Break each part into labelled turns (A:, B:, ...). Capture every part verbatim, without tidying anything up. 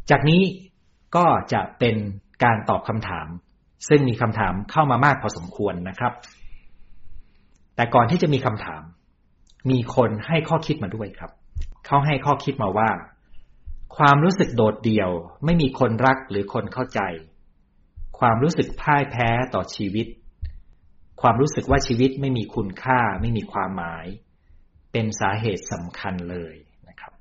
A: จากนี้ก็จะเป็นการตอบคำถามซึ่งมีคำถามเข้ามามากพอสมควรนะครับแต่ก่อนที่จะมีคำถามมีคนให้ข้อคิดมาด้วยครับเขาให้ข้อคิดมาว่าความรู้สึกโดดเดี่ยวไม่มีคนรักหรือคนเข้าใจความรู้สึกพ่ายแพ้ต่อชีวิตความรู้สึกว่าชีวิตไม่มีคุณค่าไม่มีความหมายเป็นสาเหตุสำคัญเลยนะครับ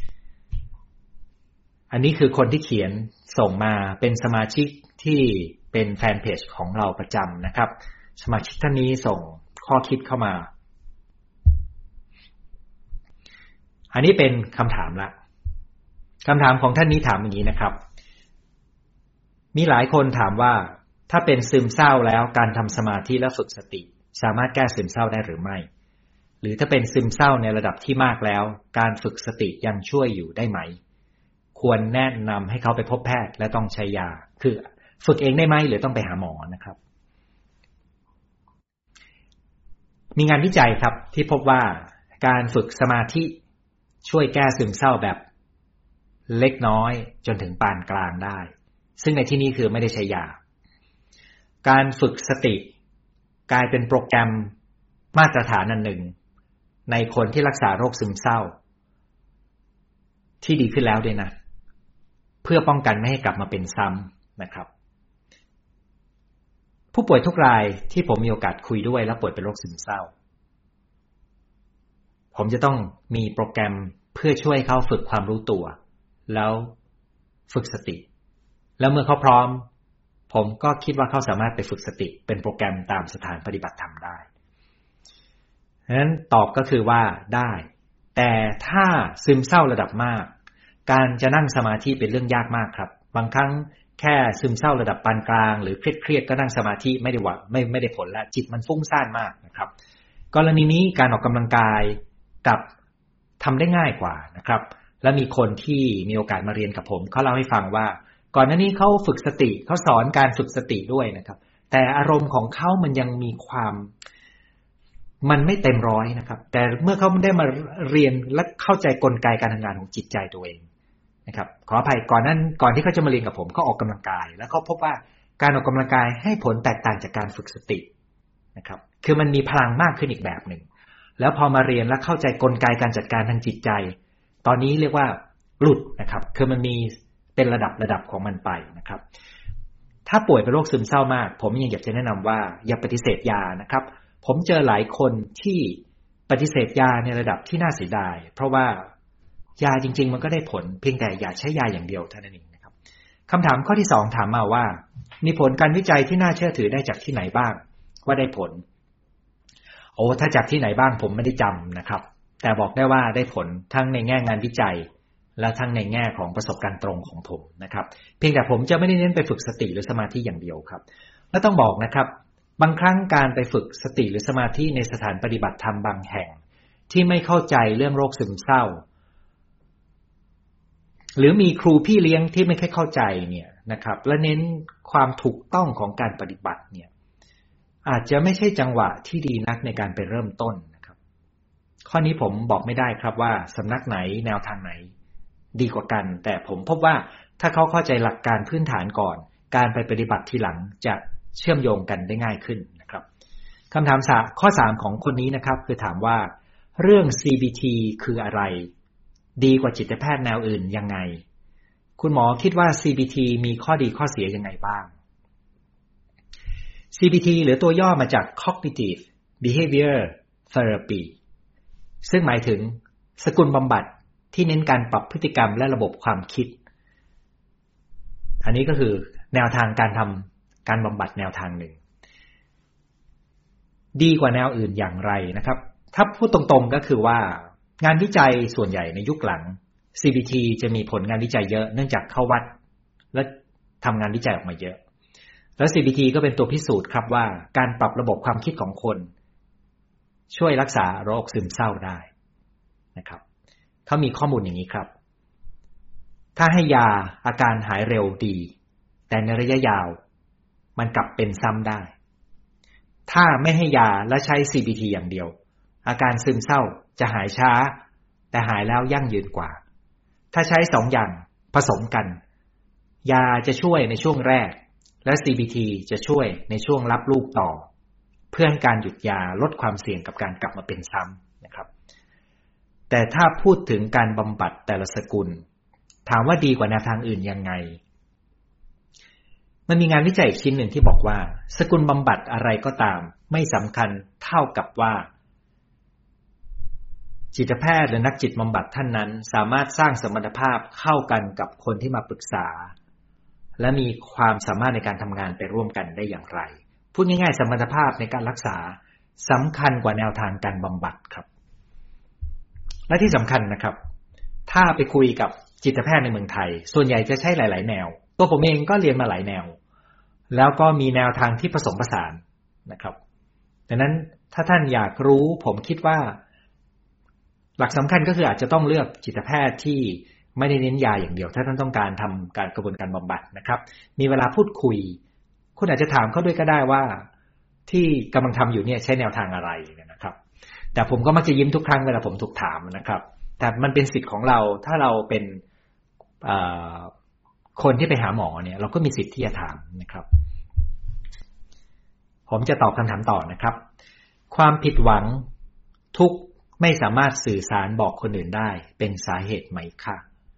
A: อันนี้คือคนที่เขียนส่งมาเป็นสมาชิกที่เป็นแฟนเพจของเราประจำนะครับสมาชิกท่านนี้ส่งข้อคิดเข้ามาอันนี้เป็นคำถามละคำถามของท่านนี้ถามอย่างนี้นะครับมีหลายคนถามว่าถ้าเป็นซึมเศร้าแล้วการทำสมาธิและฝึกสติสามารถแก้ซึมเศร้าได้หรือไม่หรือถ้าเป็นซึมเศร้าในระดับที่มากแล้วการฝึกสติยังช่วยอยู่ได้ไหมควรแนะนำให้เขาไปพบแพทย์และต้องใช้ยาคือฝึกเองได้ไหมหรือต้องไปหาหมอนะครับมีงานวิจัยครับที่พบว่าการฝึกสมาธิช่วยแก้ซึมเศร้าแบบเล็กน้อยจนถึงปานกลางได้ซึ่งในที่นี้คือไม่ได้ใช้ยาการฝึกสติกลายเป็นโปรแกรมมาตรฐานอันหนึ่งในคนที่รักษาโรคซึมเศร้าที่ดีขึ้นแล้วด้วยนะเพื่อป้องกันไม่ให้กลับมาเป็นซ้ำนะครับผู้ป่วยทุกรายที่ผมมีโอกาสคุยด้วยและป่วยเป็นโรคซึมเศร้าผมจะต้องมีโปรแกรมเพื่อช่วยเขาฝึกความรู้ตัวแล้วฝึกสติแล้วเมื่อเขาพร้อมผมก็คิดว่าเขาสามารถไปฝึกสติเป็นโปรแกรมตามสถานปฏิบัติธรรมได้ฉะนั้นตอบก็คือว่าได้แต่ถ้าซึมเศร้าระดับมากการจะนั่งสมาธิเป็นเรื่องยากมากครับบางครั้งแค่ซึมเศร้าระดับปานกลางหรือเครียดๆก็นั่งสมาธิไม่ได้ว่าไม่ไม่ได้ผลแล้วจิตมันฟุ้งซ่านมากนะครับกรณีนี้การออกกำลังกายกับทำได้ง่ายกว่านะครับและมีคนที่มีโอกาสมาเรียนกับผมเขาเล่าให้ฟังว่าก่อนหน้านี้เขาฝึกสติเขาสอนการฝึกสติด้วยนะครับแต่อารมณ์ของเขามันยังมีความมันไม่เต็มร้อยนะครับแต่เมื่อเขาได้มาเรียนและเข้าใจกลไกการทำงานของจิตใจตัวเองนะครับขออภัยก่อนนั้นก่อนที่เขาจะมาเรียนกับผมเขาออกกำลังกายแล้วเขาพบว่าการออกกำลังกายให้ผลแตกต่างจากการฝึกสตินะครับคือมันมีพลังมากขึ้นอีกแบบหนึ่งแล้วพอมาเรียนและเข้าใจกลไกการจัดการทางจิตใจตอนนี้เรียกว่าหลุดนะครับคือมันมีเป็นระดับระดับของมันไปนะครับถ้าป่วยเป็นโรคซึมเศร้ามากผมยังอยากจะแนะนำว่าอย่าปฏิเสธยานะครับผมเจอหลายคนที่ปฏิเสธยาในระดับที่น่าเสียดายเพราะว่ายาจริงๆมันก็ได้ผลเพียงแต่อย่าใช้ยาอย่างเดียวเท่านั้นเองนะครับคำถามข้อที่สองถามมาว่ามีผลการวิจัยที่น่าเชื่อถือได้จากที่ไหนบ้างว่าได้ผลโอ้ถ้าจากที่ไหนบ้างผมไม่ได้จำนะครับแต่บอกได้ว่าได้ผลทั้งในแง่งานวิจัยและทั้งในแง่ของประสบการณ์ตรงของผมนะครับเพียงแต่ผมจะไม่ได้เน้นไปฝึกสติหรือสมาธิอย่างเดียวครับและต้องบอกนะครับบางครั้งการไปฝึกสติหรือสมาธิในสถานปฏิบัติธรรมบางแห่งที่ไม่เข้าใจเรื่องโรคซึมเศร้าหรือมีครูพี่เลี้ยงที่ไม่ค่อยเข้าใจเนี่ยนะครับและเน้นความถูกต้องของการปฏิบัติเนี่ยอาจจะไม่ใช่จังหวะที่ดีนักในการไปเริ่มต้นนะครับข้อนี้ผมบอกไม่ได้ครับว่าสำนักไหนแนวทางไหนดีกว่ากันแต่ผมพบว่าถ้าเขาเข้าใจหลักการพื้นฐานก่อนการไปปฏิบัติทีหลังจะเชื่อมโยงกันได้ง่ายขึ้นนะครับคำถามข้อสามของคนนี้นะครับคือถามว่าเรื่อง ซี บี ที คืออะไรดีกว่าจิตแพทย์แนวอื่นยังไงคุณหมอคิดว่า ซี บี ที มีข้อดีข้อเสียยังไงบ้าง ซี บี ที หรือตัวย่อมาจาก Cognitive Behavior Therapy ซึ่งหมายถึงสกุลบำบัดที่เน้นการปรับพฤติกรรมและระบบความคิดอันนี้ก็คือแนวทางการทำการบำบัดแนวทางหนึ่งดีกว่าแนวอื่นอย่างไรนะครับถ้าพูดตรงๆก็คือว่างานวิจัยส่วนใหญ่ในยุคหลัง ซี บี ที จะมีผลงานวิจัยเยอะเนื่องจากเข้าวัดและทำงานวิจัยออกมาเยอะแล้ว ซี บี ที ก็เป็นตัวพิสูจน์ครับว่าการปรับระบบความคิดของคนช่วยรักษาโรคซึมเศร้าได้นะครับเขามีข้อมูลอย่างนี้ครับถ้าให้ยาอาการหายเร็วดีแต่ในระยะยาวมันกลับเป็นซ้ำได้ถ้าไม่ให้ยาและใช้ ซี บี ที อย่างเดียวอาการซึมเศร้าจะหายช้าแต่หายแล้วยั่งยืนกว่าถ้าใช้สองอย่างผสมกันยาจะช่วยในช่วงแรกและ ซี บี ที จะช่วยในช่วงรับลูกต่อเพื่อให้การหยุดยาลดความเสี่ยงกับการกลับมาเป็นซ้ำนะครับแต่ถ้าพูดถึงการบำบัดแต่ละสกุลถามว่าดีกว่าแนวทางอื่นยังไงมันมีงานวิจัยอีกชิ้นหนึ่งที่บอกว่าสกุลบำบัดอะไรก็ตามไม่สำคัญเท่ากับว่าจิตแพทย์หรือนักจิตบำบัดท่านนั้นสามารถสร้างสมรรถภาพเข้ากันกับคนที่มาปรึกษาและมีความสามารถในการทำงานไปร่วมกันได้อย่างไรพูดง่ายๆสมรรถภาพในการรักษาสำคัญกว่าแนวทางการบำบัดครับและที่สำคัญนะครับถ้าไปคุยกับจิตแพทย์ในเมืองไทยส่วนใหญ่จะใช้หลายๆแนวตัวผมเองก็เรียนมาหลายแนวแล้วก็มีแนวทางที่ผสมผสานนะครับดังนั้นถ้าท่านอยากรู้ผมคิดว่าหลักสำคัญก็คืออาจจะต้องเลือกจิตแพทย์ที่ไม่ได้เน้นยาอย่างเดียวถ้าท่านต้องการทำการกระบวนการบำบัดนะครับมีเวลาพูดคุยคุณอาจจะถามเขาด้วยก็ได้ว่าที่กำลังทำอยู่เนี่ยใช้แนวทางอะไรนะครับแต่ผมก็มักจะยิ้มทุกครั้งเวลาผมถูกถามนะครับแต่มันเป็นสิทธิ์ของเราถ้าเราเป็นคนที่ไปหาหมอเนี่ยเราก็มีสิทธิ์ที่จะถามนะครับผมจะตอบคำถามต่อนะครับความผิดหวังทุกไม่สามารถสื่อสารบอกคนอื่นได้เป็นสาเหตุไหมคะ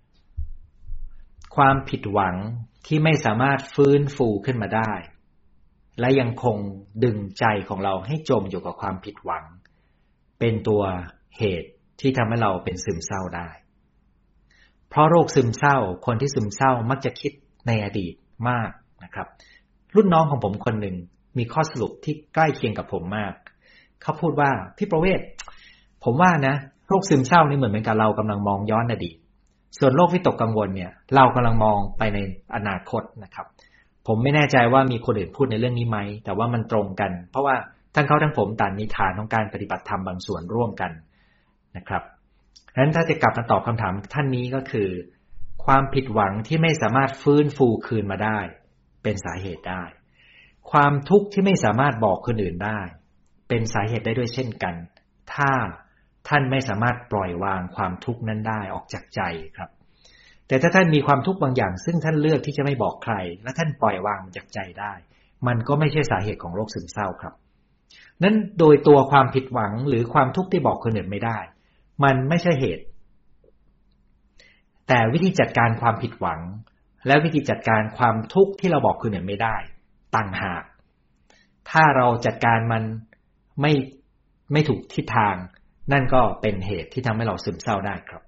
A: ความผิดหวังที่ไม่สามารถฟื้นฟูขึ้นมาได้และยังคงดึงใจของเราให้จมอยู่กับความผิดหวังเป็นตัวเหตุที่ทำให้เราเป็นซึมเศร้าได้เพราะโรคซึมเศร้าคนที่ซึมเศร้ามักจะคิดในอดีตมากนะครับรุ่นน้องของผมคนหนึ่งมีข้อสรุปที่ใกล้เคียงกับผมมากเขาพูดว่าพี่ประเวศผมว่านะโรคซึมเศร้านี่เหมือนเป็นการเรากำลังมองย้อนอดีตส่วนโรควิตกกังวลเนี่ยเรากำลังมองไปในอนาคตนะครับผมไม่แน่ใจว่ามีคนอื่นพูดในเรื่องนี้ไหมแต่ว่ามันตรงกันเพราะว่าทั้งเขาทั้งผมต่างมีฐานของการปฏิบัติธรรมบางส่วนร่วมกันนะครับฉะนั้นถ้าจะกลับมาตอบคำถามท่านนี้ก็คือความผิดหวังที่ไม่สามารถฟื้นฟูคืนมาได้เป็นสาเหตุได้ความทุกข์ที่ไม่สามารถบอกคนอื่นได้เป็นสาเหตุได้ด้วยเช่นกันถ้าท่านไม่สามารถปล่อยวางความทุกข์นั้นได้ออกจากใจครับแต่ถ้าท่านมีความทุกข์บางอย่างซึ่งท่านเลือกที่จะไม่บอกใครและท่านปล่อยวางมันจากใจได้มันก็ไม่ใช่สาเหตุของโรคซึมเศร้าครับนั้นโดยตัวความผิดหวังหรือความทุกข์ที่บอกคนอื่นไม่ได้มันไม่ใช่เหตุแต่วิธีจัดการความผิดหวังและวิธีจัดการความทุกข์ที่เราบอกคนอื่นไม่ได้ต่างหากถ้าเราจัดการมันไม่ไม่ถูกทิศทางนั่นก็เป็นเหตุที่ทำให้เราซึมเศร้าได้ครับ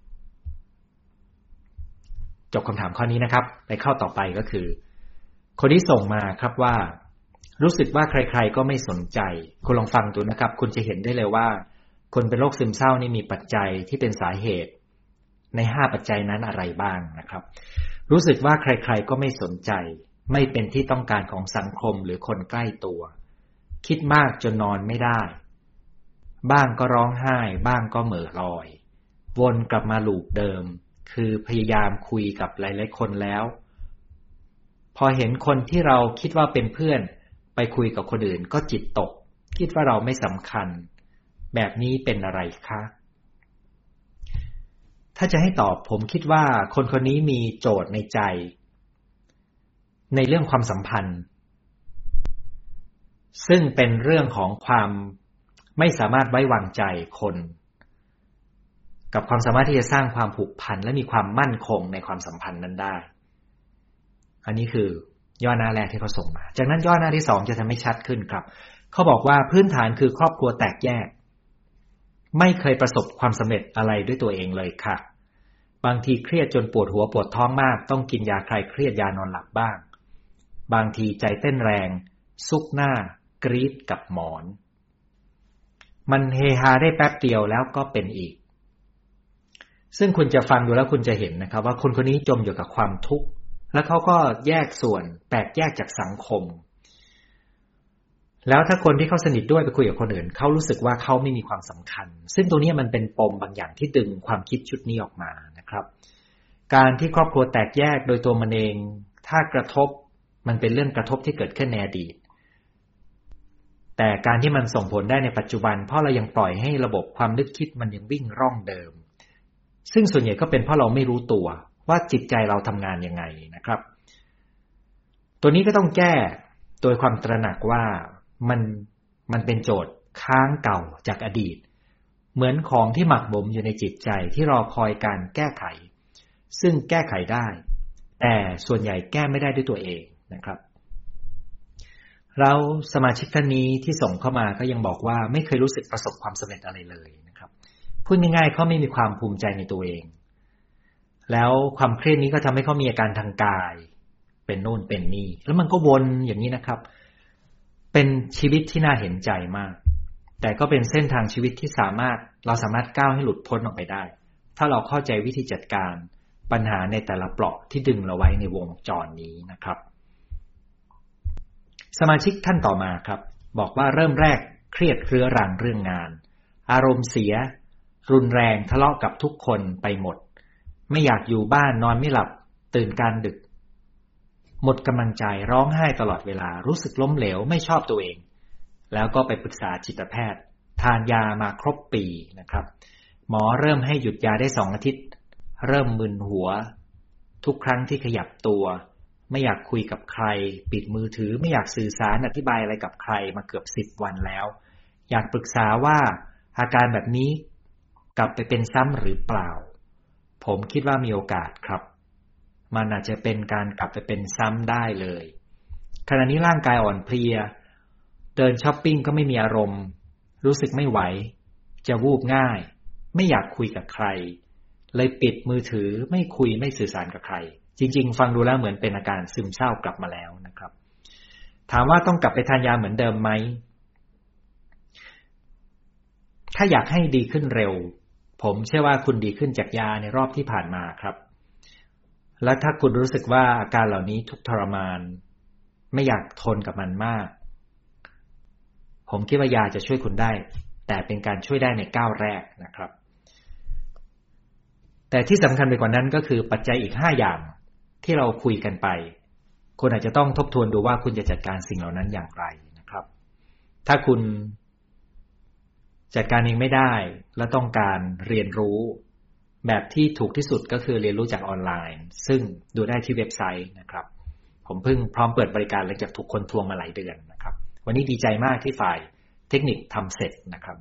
A: จบคำถามข้อนี้นะครับไปเข้าต่อไปก็คือคนที่ส่งมาครับว่ารู้สึกว่าใครๆก็ไม่สนใจคุณลองฟังดูนะครับคุณจะเห็นได้เลยว่าคนเป็นโรคซึมเศร้านี่มีปัจจัยที่เป็นสาเหตุในห้าปัจจัยนั้นอะไรบ้างนะครับรู้สึกว่าใครๆก็ไม่สนใจไม่เป็นที่ต้องการของสังคมหรือคนใกล้ตัวคิดมากจนนอนไม่ได้บ้างก็ร้องไห้บ้างก็เหม่อลอยวนกลับมาลูปเดิมคือพยายามคุยกับหลายๆคนแล้วพอเห็นคนที่เราคิดว่าเป็นเพื่อนไปคุยกับคนอื่นก็จิตตกคิดว่าเราไม่สำคัญแบบนี้เป็นอะไรคะถ้าจะให้ตอบผมคิดว่าคนคนนี้มีโจทย์ในใจในเรื่องความสัมพันธ์ซึ่งเป็นเรื่องของความไม่สามารถไว้วางใจคนกับความสามารถที่จะสร้างความผูกพันและมีความมั่นคงในความสัมพันธ์นั้นได้อันนี้คือย่อหน้าแรกที่เขาส่งมาจากนั้นย่อหน้าที่สองจะทำให้ชัดขึ้นครับเขาบอกว่าพื้นฐานคือครอบครัวแตกแยกไม่เคยประสบความสำเร็จอะไรด้วยตัวเองเลยค่ะบางทีเครียดจนปวดหัวปวดท้องมากต้องกินยาคลายเครียดยานอนหลับบ้างบางทีใจเต้นแรงซุกหน้ากรี๊ดกับหมอนมันเฮฮาได้แป๊บเดียวแล้วก็เป็นอีกซึ่งคุณจะฟังดูแล้วคุณจะเห็นนะครับว่าคนคนนี้จมอยู่กับความทุกข์แล้วเขาก็แยกส่วนแตกแยกจากสังคมแล้วถ้าคนที่เขาสนิทด้วยไปคุยกับคนอื่นเขารู้สึกว่าเขาไม่มีความสำคัญซึ่งตรงนี้มันเป็นปมบางอย่างที่ดึงความคิดชุดนี้ออกมานะครับการที่ครอบครัวแตกแยกโดยตัวมันเองถ้ากระทบมันเป็นเรื่องกระทบที่เกิดขึ้นในอดีตแต่การที่มันส่งผลได้ในปัจจุบันเพราะเรายังปล่อยให้ระบบความนึกคิดมันยังวิ่งร่องเดิมซึ่งส่วนใหญ่ก็เป็นเพราะเราไม่รู้ตัวว่าจิตใจเราทำงานยังไงนะครับตัวนี้ก็ต้องแก้โดยความตระหนักว่ามันมันเป็นโจทย์ค้างเก่าจากอดีตเหมือนของที่หมักบ่มอยู่ในจิตใจที่รอคอยการแก้ไขซึ่งแก้ไขได้แต่ส่วนใหญ่แก้ไม่ได้ด้วยตัวเองนะครับเราสมาชิกท่านนี้ที่ส่งเข้ามาก็ยังบอกว่าไม่เคยรู้สึกประสบความสำเร็จอะไรเลยนะครับพูดง่ายๆเขาไม่มีความภูมิใจในตัวเองแล้วความเครียดนี้ก็ทำให้เขามีอาการทางกายเป็นโน่นเป็นนี่แล้วมันก็วนอย่างนี้นะครับเป็นชีวิตที่น่าเห็นใจมากแต่ก็เป็นเส้นทางชีวิตที่สามารถเราสามารถก้าวให้หลุดพ้นออกไปได้ถ้าเราเข้าใจวิธีจัดการปัญหาในแต่ละเปราะที่ดึงเราไว้ในวงจรนี้นะครับสมาชิกท่านต่อมาครับบอกว่าเริ่มแรกเครียดเรื้อรังเรื่องงานอารมณ์เสียรุนแรงทะเลาะกับทุกคนไปหมดไม่อยากอยู่บ้านนอนไม่หลับตื่นกลางดึกหมดกำลังใจร้องไห้ตลอดเวลารู้สึกล้มเหลวไม่ชอบตัวเองแล้วก็ไปปรึกษาจิตแพทย์ทานยามาครบปีนะครับหมอเริ่มให้หยุดยาได้สองอาทิตย์เริ่มมึนหัวทุกครั้งที่ขยับตัวไม่อยากคุยกับใครปิดมือถือไม่อยากสื่อสารอธิบายอะไรกับใครมาเกือบสิบวันแล้วอยากปรึกษาว่าอาการแบบนี้กลับไปเป็นซ้ำหรือเปล่าผมคิดว่ามีโอกาสครับมันอาจจะเป็นการกลับไปเป็นซ้ำได้เลยขณะนี้ร่างกายอ่อนเพลียเดินช้อปปิ้งก็ไม่มีอารมณ์รู้สึกไม่ไหวจะวูบง่ายไม่อยากคุยกับใครเลยปิดมือถือไม่คุยไม่สื่อสารกับใครจริงๆฟังดูแล้วเหมือนเป็นอาการซึมเศร้ากลับมาแล้วนะครับถามว่าต้องกลับไปทานยาเหมือนเดิมไหมถ้าอยากให้ดีขึ้นเร็วผมเชื่อว่าคุณดีขึ้นจากยาในรอบที่ผ่านมาครับและถ้าคุณรู้สึกว่าอาการเหล่านี้ทุกข์ทรมานไม่อยากทนกับมันมากผมคิดว่ายาจะช่วยคุณได้แต่เป็นการช่วยได้ในก้าวแรกนะครับแต่ที่สำคัญไปกว่านั้นก็คือปัจจัยอีกห้าอย่างที่เราคุยกันไปคุณอาจจะต้องทบทวนดูว่าคุณจะจัดการสิ่งเหล่านั้นอย่างไรนะครับถ้าคุณจัดการเองไม่ได้และต้องการเรียนรู้แบบที่ถูกที่สุดก็คือเรียนรู้จากออนไลน์ซึ่งดูได้ที่เว็บไซต์นะครับผมเพิ่งพร้อมเปิดบริการหลังจากถูกคนทวงมาหลายเดือนนะครับวันนี้ดีใจมากที่ฝ่ายเทคนิคทำเสร็จนะครับ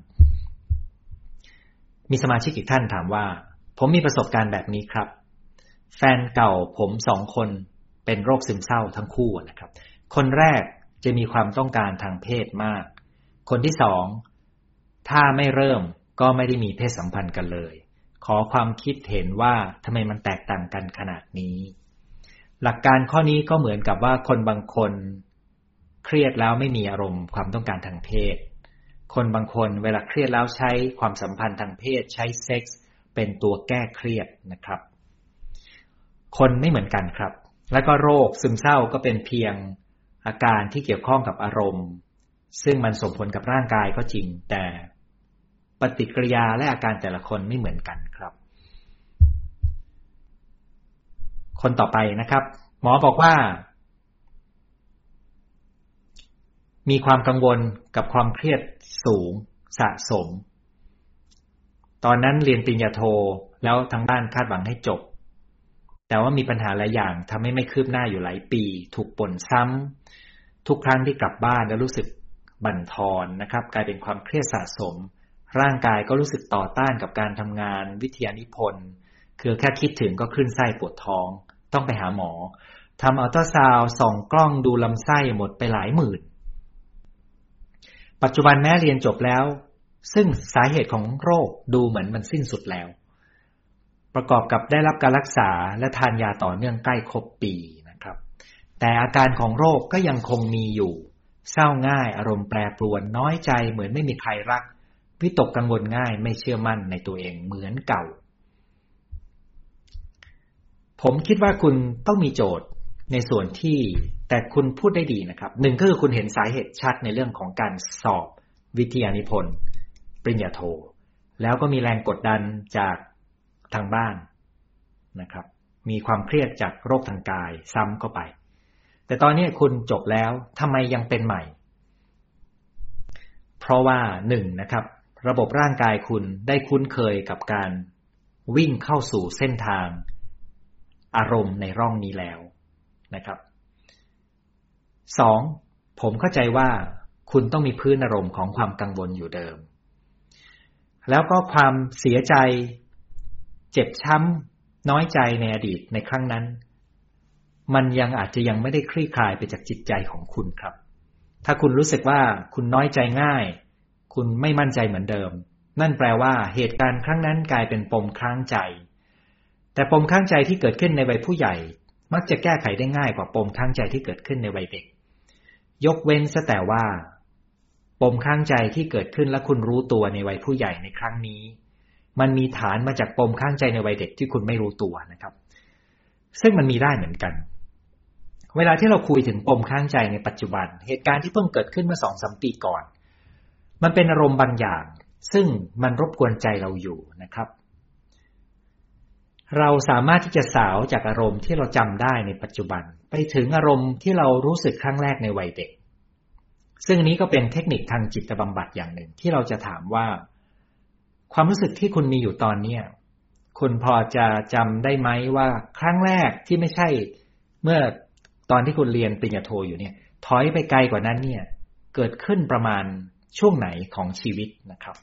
A: มีสมาชิกอีกท่านถามว่าผมมีประสบการณ์แบบนี้ครับแฟนเก่าผมสองคนเป็นโรคซึมเศร้าทั้งคู่นะครับคนแรกจะมีความต้องการทางเพศมากคนที่สองถ้าไม่เริ่มก็ไม่ได้มีเพศสัมพันธ์กันเลยขอความคิดเห็นว่าทำไมมันแตกต่างกันขนาดนี้หลักการข้อนี้ก็เหมือนกับว่าคนบางคนเครียดแล้วไม่มีอารมณ์ความต้องการทางเพศคนบางคนเวลาเครียดแล้วใช้ความสัมพันธ์ทางเพศใช้เซ็กส์เป็นตัวแก้เครียดนะครับคนไม่เหมือนกันครับแล้วก็โรคซึมเศร้าก็เป็นเพียงอาการที่เกี่ยวข้องกับอารมณ์ซึ่งมันส่งผลกับร่างกายก็จริงแต่ปฏิกิริยาและอาการแต่ละคนไม่เหมือนกันครับคนต่อไปนะครับหมอบอกว่ามีความกังวลกับความเครียดสูงสะสมตอนนั้นเรียนปริญญาโทแล้วทางบ้านคาดหวังให้จบแต่ว่ามีปัญหาหลายอย่างทำให้ไม่คืบหน้าอยู่หลายปีถูกป่นซ้ำทุกครั้งที่กลับบ้านแล้วรู้สึกบั่นทอนนะครับกลายเป็นความเครียดสะสมร่างกายก็รู้สึกต่อต้านกับการทำงานวิทยานิพนธ์คือแค่คิดถึงก็คลื่นไส้ปวดท้องต้องไปหาหมอทำอัลตราซาวด์ส่องกล้องดูลำไส้หมดไปหลายหมื่นปัจจุบันแม้เรียนจบแล้วซึ่งสาเหตุของโรคดูเหมือนมันสิ้นสุดแล้วประกอบกับได้รับการรักษาและทานยาต่อเนื่องใกล้ครบปีนะครับแต่อาการของโรคก็ยังคงมีอยู่เศร้าง่ายอารมณ์แปรปรวนน้อยใจเหมือนไม่มีใครรักวิตกกังวลง่ายไม่เชื่อมั่นในตัวเองเหมือนเก่าผมคิดว่าคุณต้องมีโจทย์ในส่วนที่แต่คุณพูดได้ดีนะครับหนึ่งก็คือคุณเห็นสาเหตุชัดในเรื่องของการสอบวิทยานิพนธ์ปริญญาโทแล้วก็มีแรงกดดันจากทางบ้านนะครับมีความเครียดจากโรคทางกายซ้ำเข้าไปแต่ตอนนี้คุณจบแล้วทำไมยังเป็นใหม่เพราะว่าหนึ่งนะครับระบบร่างกายคุณได้คุ้นเคยกับการวิ่งเข้าสู่เส้นทางอารมณ์ในร่องนี้แล้วนะครับสองผมเข้าใจว่าคุณต้องมีพื้นอารมณ์ของความกังวลอยู่เดิมแล้วก็ความเสียใจเจ็บช้ำน้อยใจในอดีตในครั้งนั้นมันยังอาจจะยังไม่ได้คลี่คลายไปจากจิตใจของคุณครับถ้าคุณรู้สึกว่าคุณน้อยใจง่ายคุณไม่มั่นใจเหมือนเดิมนั่นแปลว่าเหตุการณ์ครั้งนั้นกลายเป็นปมค้างใจแต่ปมค้างใจที่เกิดขึ้นในวัยผู้ใหญ่มักจะแก้ไขได้ง่ายกว่าปมค้างใจที่เกิดขึ้นในวัยเด็กยกเว้นซะแต่ว่าปมค้างใจที่เกิดขึ้นและคุณรู้ตัวในวัยผู้ใหญ่ในครั้งนี้มันมีฐานมาจากปมค้างใจในวัยเด็กที่คุณไม่รู้ตัวนะครับซึ่งมันมีได้เหมือนกันเวลาที่เราคุยถึงปมค้างใจในปัจจุบันเหตุการณ์ที่เพิ่งเกิดขึ้นเมื่อ สองถึงสาม ปีก่อนมันเป็นอารมณ์บางอย่างซึ่งมันรบกวนใจเราอยู่นะครับเราสามารถที่จะสาวจากอารมณ์ที่เราจำได้ในปัจจุบันไปถึงอารมณ์ที่เรารู้สึกครั้งแรกในวัยเด็กซึ่งนี้ก็เป็นเทคนิคทางจิตบำบัดอย่างหนึ่งที่เราจะถามว่าความรู้สึกที่คุณมีอยู่ตอนนี้คุณพอจะจำได้ไหมว่าครั้งแรกที่ไม่ใช่เมื่อตอนที่คุณเรียนปริญญาโทอยู่เนี่ยถอยไปไกลกว่านั้นเนี่ยเกิดขึ้นประมาณช่วงไหนของชีวิตนะครับ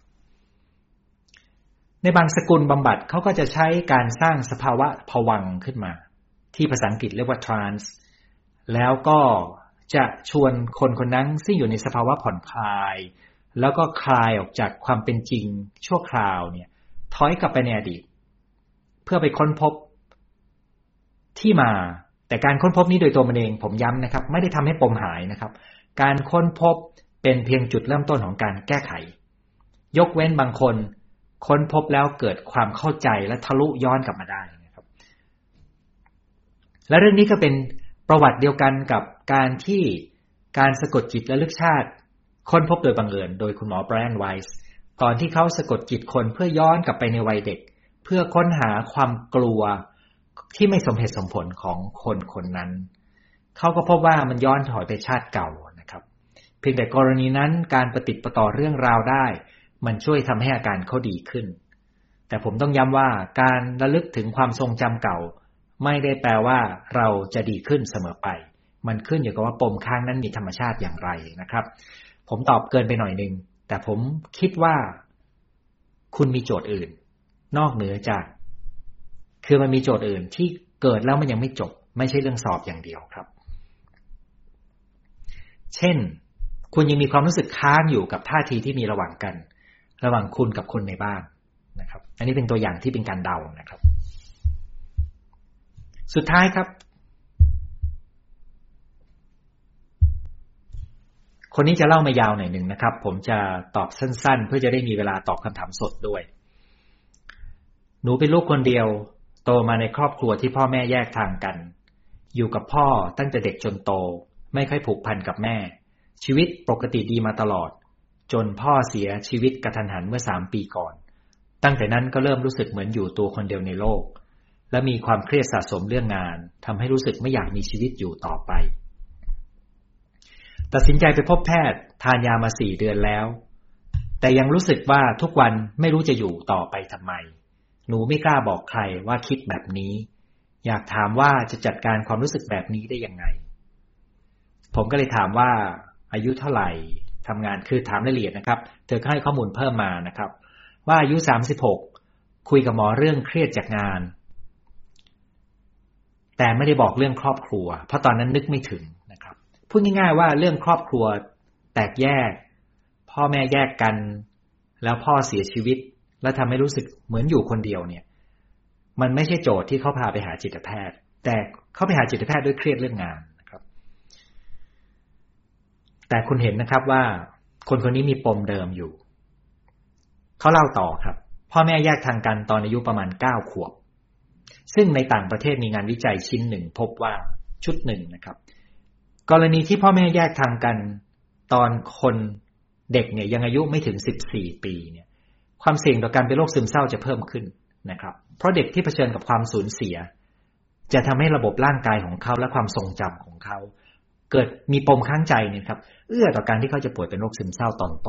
A: ในบางสกุลบำบัดเขาก็จะใช้การสร้างสภาวะภวังค์ขึ้นมาที่ภาษาอังกฤษเรียกว่า trance แล้วก็จะชวนคนคนนั้นซึ่งอยู่ในสภาวะผ่อนคลายแล้วก็คลายออกจากความเป็นจริงชั่วคราวเนี่ยถอยกลับไปในอดีตเพื่อไปค้นพบที่มาแต่การค้นพบนี้โดยตัวมันเองผมย้ำนะครับไม่ได้ทำให้ปมหายนะครับการค้นพบเป็นเพียงจุดเริ่มต้นของการแก้ไขยกเว้นบางคนค้นพบแล้วเกิดความเข้าใจและทะลุย้อนกลับมาได้นะครับและเรื่องนี้ก็เป็นประวัติเดียวกันกับการที่การสะกดจิตระลึกชาติค้นพบโดยบังเอิญโดยคุณหมอไบรอันไวส์ตอนที่เขาสะกดจิตคนเพื่อย้อนกลับไปในวัยเด็กเพื่อค้นหาความกลัวที่ไม่สมเหตุสมผลของคนคนนั้นเขาก็พบว่ามันย้อนถอยไปชาติเก่านะครับเพียงแต่กรณีนั้นการประติดประต่อเรื่องราวได้มันช่วยทำให้อาการเขาดีขึ้นแต่ผมต้องย้ำว่าการระลึกถึงความทรงจำเก่าไม่ได้แปลว่าเราจะดีขึ้นเสมอไปมันขึ้นอยู่กับว่าปมค้างนั้นมีธรรมชาติอย่างไรนะครับผมตอบเกินไปหน่อยนึงแต่ผมคิดว่าคุณมีโจทย์อื่นนอกเหนือจากคือมันมีโจทย์อื่นที่เกิดแล้วมันยังไม่จบไม่ใช่เรื่องสอบอย่างเดียวครับเช่นคุณยังมีความรู้สึกค้างอยู่กับท่าทีที่มีระหว่างกันระหว่างคุณกับคนในบ้านนะครับอันนี้เป็นตัวอย่างที่เป็นการเดานะครับสุดท้ายครับคนนี้จะเล่ามายาวหน่อยหนึ่งนะครับผมจะตอบสั้นๆเพื่อจะได้มีเวลาตอบคำถามสดด้วยหนูเป็นลูกคนเดียวโตมาในครอบครัวที่พ่อแม่แยกทางกันอยู่กับพ่อตั้งแต่เด็กจนโตไม่ค่อยผูกพันกับแม่ชีวิตปกติดีมาตลอดจนพ่อเสียชีวิตกระทันหันเมื่อสามปีก่อนตั้งแต่นั้นก็เริ่มรู้สึกเหมือนอยู่ตัวคนเดียวในโลกและมีความเครียดสะสมเรื่องงานทำให้รู้สึกไม่อยากมีชีวิตอยู่ต่อไปตัดสินใจไปพบแพทย์ทานยามาสี่เดือนแล้วแต่ยังรู้สึกว่าทุกวันไม่รู้จะอยู่ต่อไปทำไมหนูไม่กล้าบอกใครว่าคิดแบบนี้อยากถามว่าจะจัดการความรู้สึกแบบนี้ได้ยังไงผมก็เลยถามว่าอายุเท่าไหร่ทำงานคือถามรายละเอียดนะครับเธอก็ให้ข้อมูลเพิ่มมานะครับว่าอายุสามสิบหกคุยกับหมอเรื่องเครียดจากงานแต่ไม่ได้บอกเรื่องครอบครัวเพราะตอนนั้นนึกไม่ถึงนะครับพูดง่ายๆว่าเรื่องครอบครัวแตกแยกพ่อแม่แยกกันแล้วพ่อเสียชีวิตแล้วทำให้รู้สึกเหมือนอยู่คนเดียวเนี่ยมันไม่ใช่โจทย์ที่เขาพาไปหาจิตแพทย์แต่เขาไปหาจิตแพทย์ด้วยเครียดเรื่องงานนะครับแต่คุณเห็นนะครับว่าคนคนนี้มีปมเดิมอยู่เขาเล่าต่อครับพ่อแม่แยกทางกันตอนอายุประมาณเก้าขวบซึ่งในต่างประเทศมีงานวิจัยชิ้นหนึ่งพบว่าชุดหนึ่งนะครับกรณีที่พ่อแม่แยกทางกันตอนคนเด็กเนี่ยยังอายุไม่ถึงสิบสี่ปีเนี่ยความเสี่ยงต่อการเป็นโรคซึมเศร้าจะเพิ่มขึ้นนะครับเพราะเด็กที่เผชิญกับความสูญเสียจะทำให้ระบบร่างกายของเขาและความทรงจำของเขาเกิดมีปมค้างใจเนี่ยครับเอื้อต่อการที่เขาจะป่วยเป็นโรคซึมเศร้าตอนโต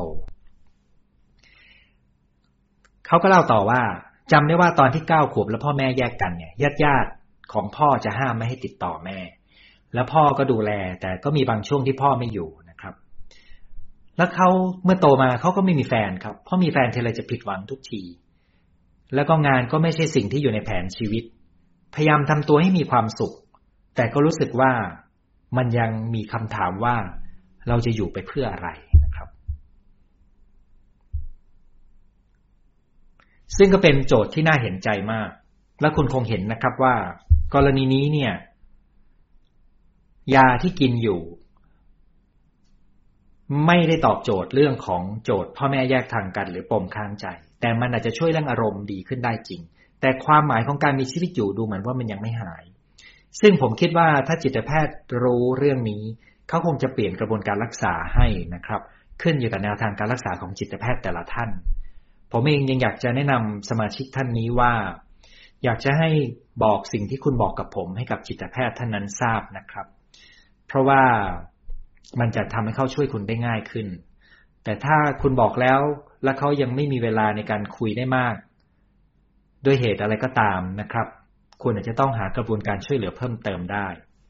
A: เขาก็เล่าต่อว่าจำได้ว่าตอนที่เก้าขวบแล้วพ่อแม่แยกกันเนี่ยญาติญาติของพ่อจะห้ามไม่ให้ติดต่อแม่แล้วพ่อก็ดูแลแต่ก็มีบางช่วงที่พ่อไม่อยู่นะครับแล้วเขาเมื่อโตมาเขาก็ไม่มีแฟนครับเพราะมีแฟนทีไรจะผิดหวังทุกทีแล้วก็งานก็ไม่ใช่สิ่งที่อยู่ในแผนชีวิตพยายามทำตัวให้มีความสุขแต่ก็รู้สึกว่ามันยังมีคำถามว่าเราจะอยู่ไปเพื่ออะไรนะครับซึ่งก็เป็นโจทย์ที่น่าเห็นใจมากและคุณคงเห็นนะครับว่ากรณีนี้เนี่ยยาที่กินอยู่ไม่ได้ตอบโจทย์เรื่องของโจทย์พ่อแม่แยกทางกันหรือปมค้างใจแต่มันอาจจะช่วยเรื่องอารมณ์ดีขึ้นได้จริงแต่ความหมายของการมีชีวิตอยู่ดูเหมือนว่ามันยังไม่หายซึ่งผมคิดว่าถ้าจิตแพทย์รู้เรื่องนี้เขาคงจะเปลี่ยนกระบวนการรักษาให้นะครับขึ้นอยู่กับแนวทางการรักษาของจิตแพทย์แต่ละท่านผมเองยังอยากจะแนะนำสมาชิกท่านนี้ว่าอยากจะให้บอกสิ่งที่คุณบอกกับผมให้กับจิตแพทย์ท่านนั้นทราบนะครับเพราะว่ามันจะทำให้เขาช่วยคุณได้ง่ายขึ้นแต่ถ้าคุณบอกแล้วและเขายังไม่มีเวลาในการคุยได้มากด้วยเหตุอะไรก็ตามนะครับคุณอาจจะต้องหากระบวนการช่วยเหลือเพิ่มเติมได้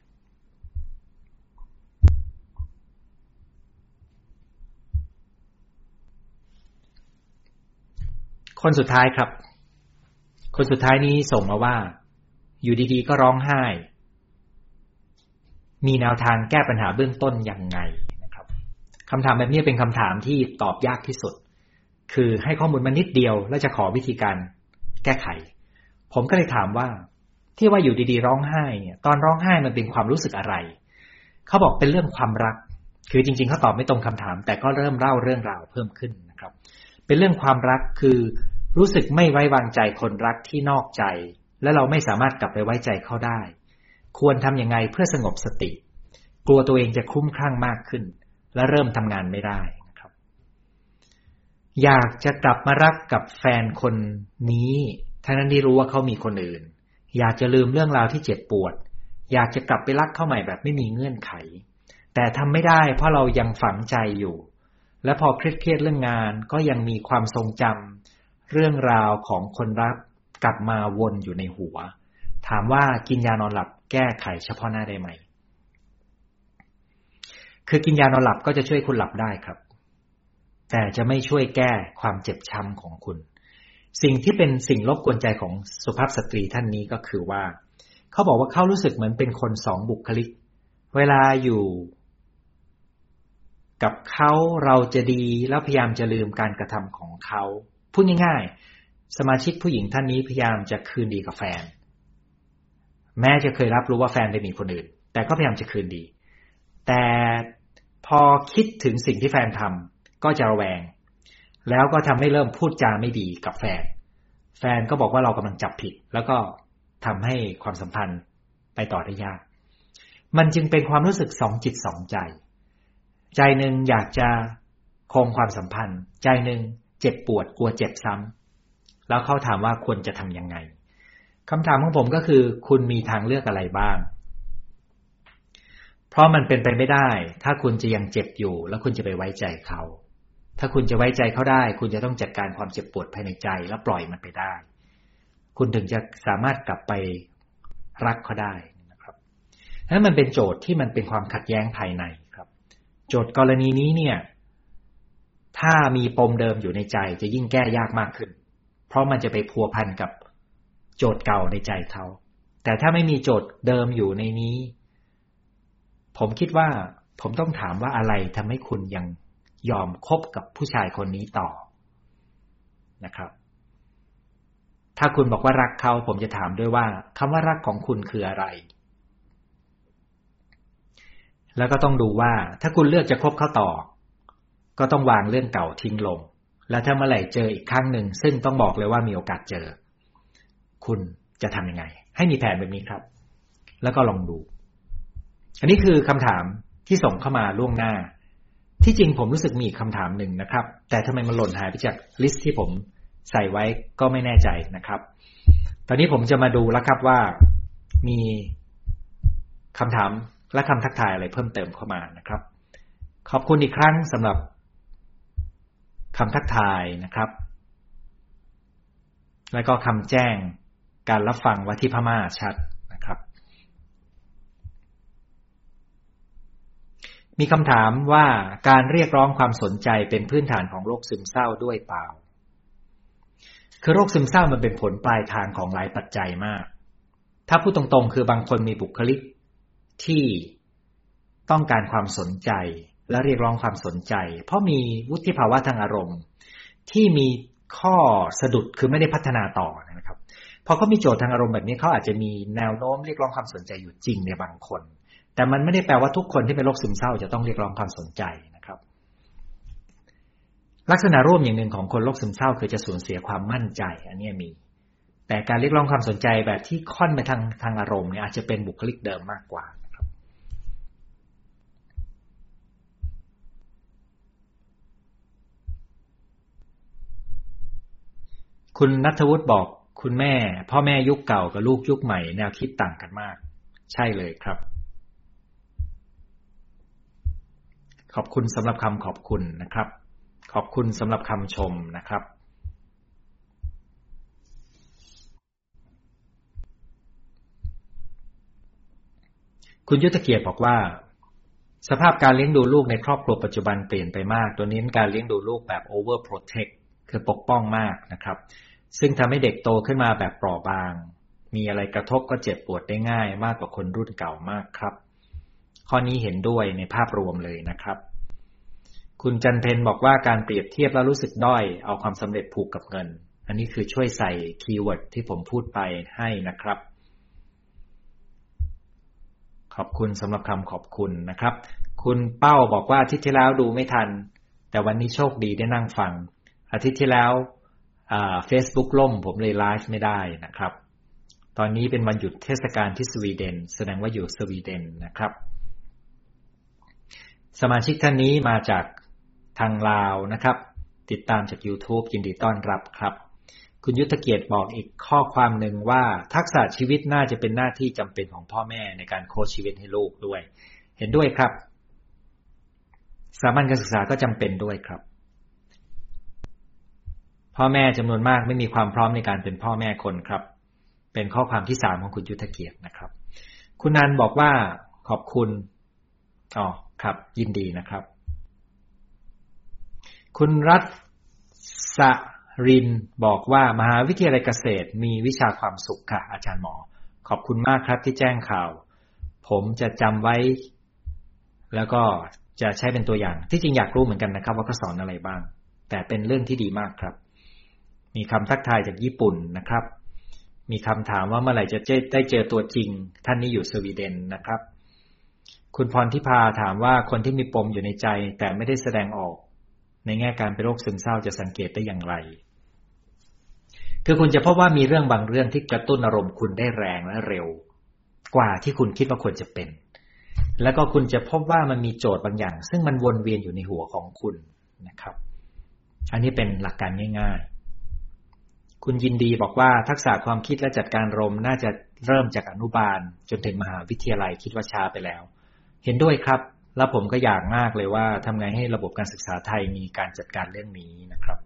A: คนสุดท้ายครับคนสุดท้ายนี้ส่งมาว่าอยู่ดีๆก็ร้องไห้มีแนวทางแก้ปัญหาเบื้องต้นยังไงนะครับคำถามแบบนี้เป็นคำถามที่ตอบยากที่สุดคือให้ข้อมูลมานิดเดียวแล้วจะขอวิธีการแก้ไขผมก็เลยถามว่าที่ว่าอยู่ดีๆร้องไห้เนี่ยตอนร้องไห้มันเป็นความรู้สึกอะไรเขาบอกเป็นเรื่องความรักคือจริงๆเขาตอบไม่ตรงคำถามแต่ก็เริ่มเล่าเรื่องราวเพิ่มขึ้นนะครับเป็นเรื่องความรักคือรู้สึกไม่ไว้วางใจคนรักที่นอกใจและเราไม่สามารถกลับไปไว้ใจเขาได้ควรทำยังไงเพื่อสงบสติกลัวตัวเองจะคลุ้มคลั่งมากขึ้นและเริ่มทำงานไม่ได้นะครับอยากจะกลับมารักกับแฟนคนนี้ทั้งนั้นที่รู้ว่าเขามีคนอื่นอยากจะลืมเรื่องราวที่เจ็บปวดอยากจะกลับไปรักเขาใหม่แบบไม่มีเงื่อนไขแต่ทำไม่ได้เพราะเรายังฝังใจอยู่และพอเครียดๆเรื่องงานก็ยังมีความทรงจำเรื่องราวของคนรักกลับมาวนอยู่ในหัวถามว่ากินยานอนหลับแก้ไขเฉพาะหน้าได้ไหมคือกินยานอนหลับก็จะช่วยคุณหลับได้ครับแต่จะไม่ช่วยแก้ความเจ็บช้ำของคุณสิ่งที่เป็นสิ่งรบกวนใจของสุภาพสตรีท่านนี้ก็คือว่าเขาบอกว่าเขารู้สึกเหมือนเป็นคนสองบุคลิกเวลาอยู่กับเขาเราจะดีแล้วพยายามจะลืมการกระทำของเขาพูดง่ายๆสมาชิกผู้หญิงท่านนี้พยายามจะคืนดีกับแฟนแม้จะเคยรับรู้ว่าแฟนไปมีคนอื่นแต่ก็พยายามจะคืนดีแต่พอคิดถึงสิ่งที่แฟนทำก็จะระแวงแล้วก็ทำให้เริ่มพูดจาไม่ดีกับแฟนแฟนก็บอกว่าเรากำลังจับผิดแล้วก็ทำให้ความสัมพันธ์ไปต่อได้ยากมันจึงเป็นความรู้สึกสองจิตสองใจใจหนึ่งอยากจะคงความสัมพันธ์ใจหนึ่งเจ็บปวดกลัวเจ็บซ้ำแล้วเขาถามว่าควรจะทำยังไงคำถามของผมก็คือคุณมีทางเลือกอะไรบ้างเพราะมันเป็นไปไม่ได้ถ้าคุณจะยังเจ็บอยู่แล้วคุณจะไปไว้ใจเขาถ้าคุณจะไว้ใจเขาได้คุณจะต้องจัดการความเจ็บปวดภายในใจแล้วปล่อยมันไปได้คุณถึงจะสามารถกลับไปรักเขาได้นะครับนั้นมันเป็นโจทย์ที่มันเป็นความขัดแย้งภายในครับโจทย์กรณีนี้เนี่ยถ้ามีปมเดิมอยู่ในใจจะยิ่งแก้ยากมากขึ้นเพราะมันจะไปพัวพันกับโจทย์เก่าในใจเขาแต่ถ้าไม่มีโจทย์เดิมอยู่ในนี้ผมคิดว่าผมต้องถามว่าอะไรทำให้คุณยังยอมคบกับผู้ชายคนนี้ต่อนะครับถ้าคุณบอกว่ารักเขาผมจะถามด้วยว่าคำว่ารักของคุณคืออะไรแล้วก็ต้องดูว่าถ้าคุณเลือกจะคบเขาต่อก็ต้องวางเรื่องเก่าทิ้งลงแล้วถ้าเมื่อไหร่เจออีกครั้งหนึ่งซึ่งต้องบอกเลยว่ามีโอกาสเจอคุณจะทำยังไงให้มีแผนแบบนี้ครับแล้วก็ลองดูอันนี้คือคำถามที่ส่งเข้ามาล่วงหน้าที่จริงผมรู้สึกมีอีกคำถามหนึ่งนะครับแต่ทำไมมันหล่นหายไปจากลิสต์ที่ผมใส่ไว้ก็ไม่แน่ใจนะครับตอนนี้ผมจะมาดูแล้วครับว่ามีคำถามและคำทักทายอะไรเพิ่มเติมเข้ามานะครับขอบคุณอีกครั้งสำหรับคำทักทายนะครับแล้วก็คำแจ้งการรับฟังว่าที่พม่าชัดนะครับมีคำถามว่าการเรียกร้องความสนใจเป็นพื้นฐานของโรคซึมเศร้าด้วยเปล่าคือโรคซึมเศร้ามันเป็นผลปลายทางของหลายปัจจัยมากถ้าพูดตรงๆคือบางคนมีบุคลิกที่ต้องการความสนใจและเรียกร้องความสนใจเพราะมีวุฒิภาวะทางอารมณ์ที่มีข้อสะดุดคือไม่ได้พัฒนาต่อนะครับพอเขามีโจทย์ทางอารมณ์แบบนี้เขาอาจจะมีแนวโน้มเรียกร้องความสนใจอยู่จริงในบางคนแต่มันไม่ได้แปลว่าทุกคนที่เป็นโรคซึมเศร้าจะต้องเรียกร้องความสนใจนะครับลักษณะร่วมอย่างหนึ่งของคนโรคซึมเศร้าคือจะสูญเสียความมั่นใจอันนี้มีแต่การเรียกร้องความสนใจแบบที่ค่อนไปทางทางอารมณ์เนี่ยอาจจะเป็นบุคลิกเดิมมากกว่านะครับคุณณัฐวุฒิบอกคุณแม่พ่อแม่ยุคเก่ากับลูกยุคใหม่แนวคิดต่างกันมากใช่เลยครับขอบคุณสำหรับคำขอบคุณนะครับขอบคุณสำหรับคำชมนะครับคุณยุทธเกียรติบอกว่าสภาพการเลี้ยงดูลูกในครอบครัวปัจจุบันเปลี่ยนไปมากตัวนี้การเลี้ยงดูลูกแบบ over protect คือปกป้องมากนะครับซึ่งทำให้เด็กโตขึ้นมาแบบเปราะบางมีอะไรกระทบก็เจ็บปวดได้ง่ายมากกว่าคนรุ่นเก่ามากครับข้อนี้เห็นด้วยในภาพรวมเลยนะครับคุณจันเพนบอกว่าการเปรียบเทียบแล้วรู้สึกด้อยเอาความสำเร็จผูกกับเงินอันนี้คือช่วยใส่คีย์เวิร์ดที่ผมพูดไปให้นะครับขอบคุณสำหรับคำขอบคุณนะครับคุณเป้าบอกว่าอาทิตย์ที่แล้วดูไม่ทันแต่วันนี้โชคดีได้นั่งฟังอาทิตย์ที่แล้วอ่า Facebook ล่มผมเลยไลฟ์ไม่ได้นะครับตอนนี้เป็นวันหยุดเทศกาลที่สวีเดนแสดงว่าอยู่สวีเดนนะครับสมาชิกท่านนี้มาจากทางลาวนะครับติดตามจาก YouTube ยินดีต้อนรับครับคุณยุทธเกียรติบอกอีกข้อความหนึ่งว่าทักษะชีวิตน่าจะเป็นหน้าที่จำเป็นของพ่อแม่ในการโค้ชชีวิตให้ลูกด้วยเห็นด้วยครับสถาบันการศึกษาก็จำเป็นด้วยครับพ่อแม่จำนวนมากไม่มีความพร้อมในการเป็นพ่อแม่คนครับเป็นข้อความที่สามของคุณยุทธเกียรตินะครับคุณนันบอกว่าขอบคุณอ๋อครับยินดีนะครับคุณรัตสรินบอกว่ามหาวิทยาลัยเกษตรมีวิชาความสุขค่ะอาจารย์หมอขอบคุณมากครับที่แจ้งข่าวผมจะจำไว้แล้วก็จะใช้เป็นตัวอย่างที่จริงอยากรู้เหมือนกันนะครับว่าเขาสอนอะไรบ้างแต่เป็นเรื่องที่ดีมากครับมีคำทักทายจากญี่ปุ่นนะครับมีคำถามว่าเมื่อไหร่จะได้เจอตัวจริงท่านนี้อยู่สวีเดนนะครับคุณพรทิพาถามว่าคนที่มีปมอยู่ในใจแต่ไม่ได้แสดงออกในแง่การเป็นโรคซึมเศร้าจะสังเกตได้อย่างไรคือคุณจะพบว่ามีเรื่องบางเรื่องที่กระตุ้นอารมณ์คุณได้แรงและเร็วกว่าที่คุณคิดว่าควรจะเป็นแล้วก็คุณจะพบว่ามันมีโจทย์บางอย่างซึ่งมันวนเวียนอยู่ในหัวของคุณนะครับอันนี้เป็นหลักการง่ายๆคุณยินดีบอกว่าทักษะความคิดและจัดการอารมณ์น่าจะเริ่มจากอนุบาลจนถึงมหาวิทยาลัยคิดว่าช้าไปแล้วเห็นด้วยครับแล้วผมก็อยากมากเลยว่าทำไงให้ระบบการศึกษาไทยมีการจัดการเรื่องนี้นะครับ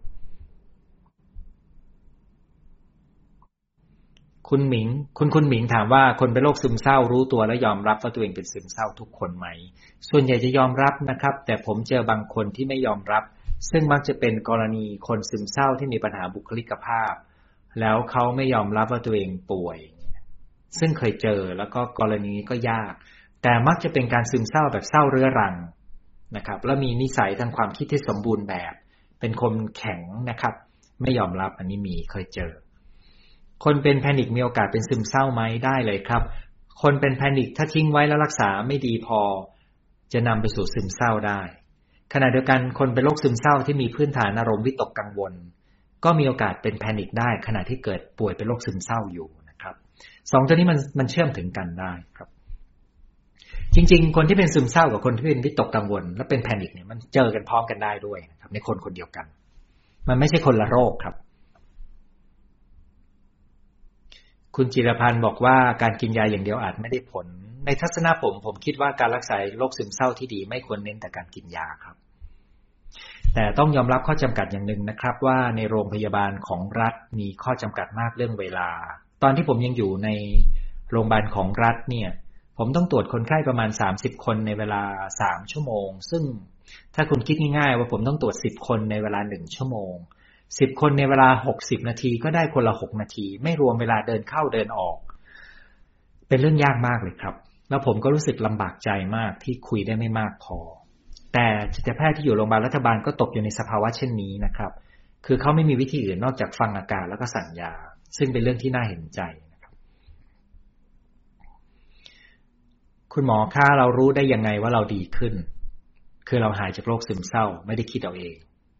A: คุณหมิงคุณคุณหมิงถามว่าคนเป็นโรคซึมเศร้ารู้ตัวและยอมรับว่าตัวเองเป็นซึมเศร้าทุกคนไหมส่วนใหญ่จะยอมรับนะครับแต่ผมเจอบางคนที่ไม่ยอมรับซึ่งมักจะเป็นกรณีคนซึมเศร้าที่มีปัญหาบุคลิกภาพแล้วเขาไม่ยอมรับว่าตัวเองป่วยซึ่งเคยเจอแล้วก็กรณีนี้ก็ยากแต่มักจะเป็นการซึมเศร้าแบบเศร้าเรื้อรังนะครับแล้วมีนิสัยทางความคิดที่สมบูรณ์แบบเป็นคนแข็งนะครับไม่ยอมรับอันนี้มีเคยเจอคนเป็นแพนิคมีโอกาสเป็นซึมเศร้าไหมได้เลยครับคนเป็นแพนิคถ้าทิ้งไว้แล้วรักษาไม่ดีพอจะนำไปสู่ซึมเศร้าได้ขณะเดียวกันคนเป็นโรคซึมเศร้าที่มีพื้นฐานอารมณ์วิตกกังวลก็มีโอกาสเป็นแพนิคได้ขณะที่เกิดป่วยเป็นโรคซึมเศร้าอยู่นะครับสองตัวนี้มันมันเชื่อมถึงกันได้ครับจริงๆคนที่เป็นซึมเศร้ากับคนที่เป็นวิตกกังวลและเป็นแพนิคเนี่ยมันเจอกันพร้อมกันได้ด้วยนะครับในคนคนเดียวกันมันไม่ใช่คนละโรคครับคุณจิรพันธ์บอกว่าการกินยาอย่างเดียวอาจไม่ได้ผลในทัศนะผมผมคิดว่าการรักษาโรคซึมเศร้าที่ดีไม่ควรเน้นแต่การกินยาครับแต่ต้องยอมรับข้อจำกัดอย่างหนึ่งนะครับว่าในโรงพยาบาลของรัฐมีข้อจำกัดมากเรื่องเวลาตอนที่ผมยังอยู่ในโรงพยาบาลของรัฐเนี่ยผผมต้องตรวจคนไข้ประมาณสามสิบคนในเวลาสามชั่วโมงซึ่งถ้าคุณคิดง่ายๆว่าผมต้องตรวจสิบคนในเวลาหนึ่งชั่วโมงสิบคนในเวลาหกสิบนาทีก็ได้คนละหกนาทีไม่รวมเวลาเดินเข้าเดินออกเป็นเรื่องยากมากเลยครับแล้วผมก็รู้สึกลำบากใจมากที่คุยได้ไม่มากพอแต่จิตแพทย์ที่อยู่โรงพยาบาลรัฐบาลก็ตกอยู่ในสภาวะเช่นนี้นะครับคือเขาไม่มีวิธีอื่นนอกจากฟังอาการแล้วก็สั่งยาซึ่งเป็นเรื่องที่น่าเห็นใจนะครับคุณหมอคะเรารู้ได้ยังไงว่าเราดีขึ้นคือเราหายจากโรคซึมเศร้าไม่ได้คิดเอาเอง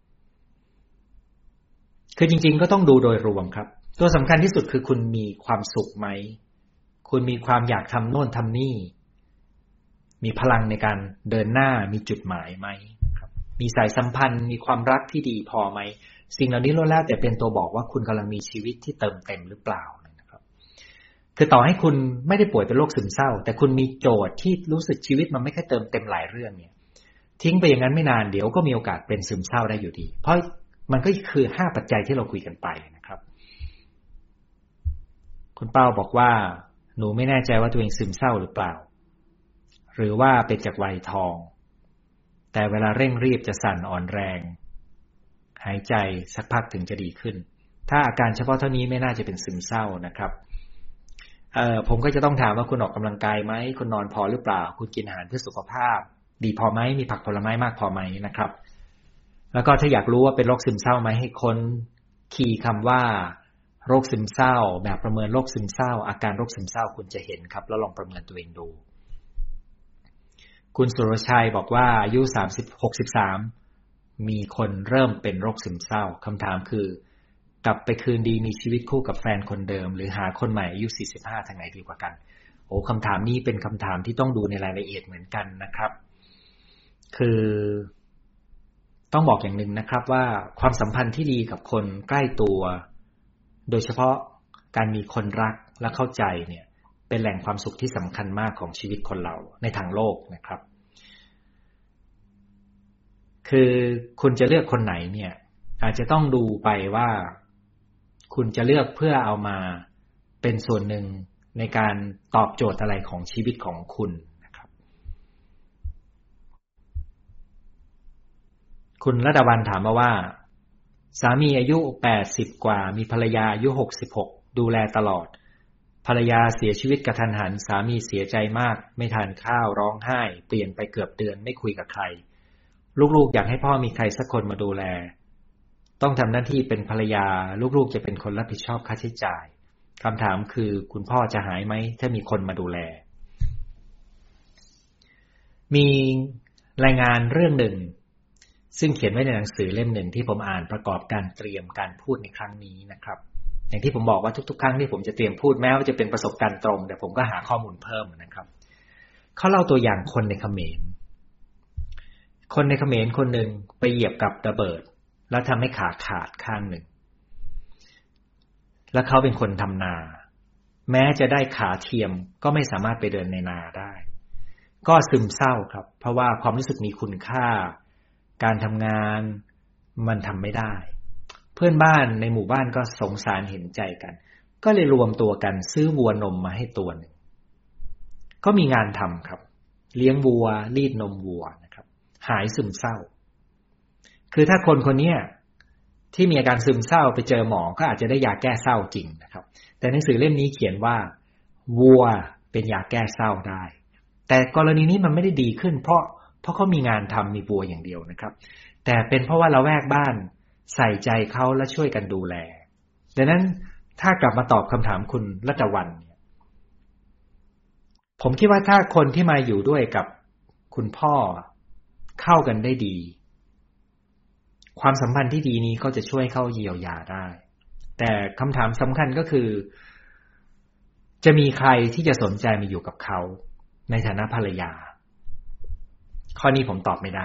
A: คือจริงๆก็ต้องดูโดยรวมครับตัวสำคัญที่สุดคือคุณมีความสุขไหมคุณมีความอยากทำโน่นทำนี่มีพลังในการเดินหน้ามีจุดหมายไหมนะครับมีสายสัมพันธ์มีความรักที่ดีพอไหมสิ่งเหล่านี้ล้วนแล้วแต่เป็นตัวบอกว่าคุณกำลังมีชีวิตที่เติมเต็มหรือเปล่านะครับคือต่อให้คุณไม่ได้ป่วยเป็นโรคซึมเศร้าแต่คุณมีโจทย์ที่รู้สึกชีวิตมันไม่ค่อยเติมเต็มหลายเรื่องเนี่ยทิ้งไปอย่างนั้นไม่นานเดี๋ยวก็มีโอกาสเป็นซึมเศร้าได้อยู่ดีเพราะมันก็คือห้าปัจจัยที่เราคุยกันไปนะครับคุณเป้าบอกว่าหนูไม่แน่ใจว่าตัวเองซึมเศร้าหรือเปล่าหรือว่าเป็นจากวัยทองแต่เวลาเร่งรีบจะสั่นอ่อนแรงหายใจสักพักถึงจะดีขึ้นถ้าอาการเฉพาะเท่านี้ไม่น่าจะเป็นซึมเศร้านะครับเอ่อผมก็จะต้องถามว่าคุณออกกำลังกายไหมคุณนอนพอหรือเปล่าคุณกินอาหารเพื่อสุขภาพดีพอไหมมีผักผลไม้มากพอไหมนะครับแล้วก็ถ้าอยากรู้ว่าเป็นโรคซึมเศร้าไหมให้ค้นคีย์คำว่าโรคซึมเศร้าแบบประเมินโรคซึมเศร้าอาการโรคซึมเศร้าคุณจะเห็นครับแล้วลองประเมินตัวเองดูคุณสุรชัยบอกว่าอายุสามสิบ หกสิบสามมีคนเริ่มเป็นโรคซึมเศร้าคำถามคือกลับไปคืนดีมีชีวิตคู่กับแฟนคนเดิมหรือหาคนใหม่อายุสี่สิบห้าทางไหนดีกว่ากันโอ้คำถามนี้เป็นคำถามที่ต้องดูในรายละเอียดเหมือนกันนะครับคือต้องบอกอย่างหนึ่งนะครับว่าความสัมพันธ์ที่ดีกับคนใกล้ตัวโดยเฉพาะการมีคนรักและเข้าใจเนี่ยเป็นแหล่งความสุขที่สำคัญมากของชีวิตคนเราในทางโลกนะครับคือคุณจะเลือกคนไหนเนี่ยอาจจะต้องดูไปว่าคุณจะเลือกเพื่อเอามาเป็นส่วนหนึ่งในการตอบโจทย์อะไรของชีวิตของคุณนะครับคุณระดาวันถามมาว่าสามีอายุแปดสิบกว่ามีภรรยาอายุหกสิบหกดูแลตลอดภรรยาเสียชีวิตกระทันหันสามีเสียใจมากไม่ทานข้าวร้องไห้เปลี่ยนไปเกือบเดือนไม่คุยกับใครลูกๆอยากให้พ่อมีใครสักคนมาดูแลต้องทำหน้าที่เป็นภรรยาลูกๆจะเป็นคนรับผิดชอบค่าใช้จ่ายคำถามคือคุณพ่อจะหายไหมถ้ามีคนมาดูแลมีรายงานเรื่องหนึ่งซึ่งเขียนไว้ในหนังสือเล่มหนึ่งที่ผมอ่านประกอบการเตรียมการพูดในครั้งนี้นะครับอย่างที่ผมบอกว่าทุกๆครั้งที่ผมจะเตรียมพูดแม้ว่าจะเป็นประสบการณ์ตรงแต่ผมก็หาข้อมูลเพิ่มนะครับเขาเล่าตัวอย่างคนในเขมรคนในเขมรคนหนึ่งไปเหยียบกับระเบิดแล้วทำให้ขาขาดข้างหนึ่งและเขาเป็นคนทำนาแม้จะได้ขาเทียมก็ไม่สามารถไปเดินในนาได้ก็ซึมเศร้าครับเพราะว่าความรู้สึกมีคุณค่าการทำงานมันทำไม่ได้เพื่อนบ้านในหมู่บ้านก็สงสารเห็นใจกันก็เลยรวมตัวกันซื้อวัวนมมาให้ตัวหนึ่งก็มีงานทำครับเลี้ยงวัวรีดนมวัวนะครับหายซึมเศร้าคือถ้าคนคนนี้ที่มีอาการซึมเศร้าไปเจอหมอก็อาจจะได้ยาแก้เศร้าจริงนะครับแต่หนังสือเล่มนี้เขียนว่าวัวเป็นยาแก้เศร้าได้แต่กรณีนี้มันไม่ได้ดีขึ้นเพราะเพราะเขามีงานทำมีวัวอย่างเดียวนะครับแต่เป็นเพราะว่าละแวกบ้านใส่ใจเขาและช่วยกันดูแลดังนั้นถ้ากลับมาตอบคำถามคุณรัตวันผมคิดว่าถ้าคนที่มาอยู่ด้วยกับคุณพ่อเข้ากันได้ดีความสัมพันธ์ที่ดีนี้ก็จะช่วยเข้าเยียวยาได้แต่คำถามสำคัญก็คือจะมีใครที่จะสนใจมาอยู่กับเขาในฐานะภรรยาข้อนี้ผมตอบไม่ได้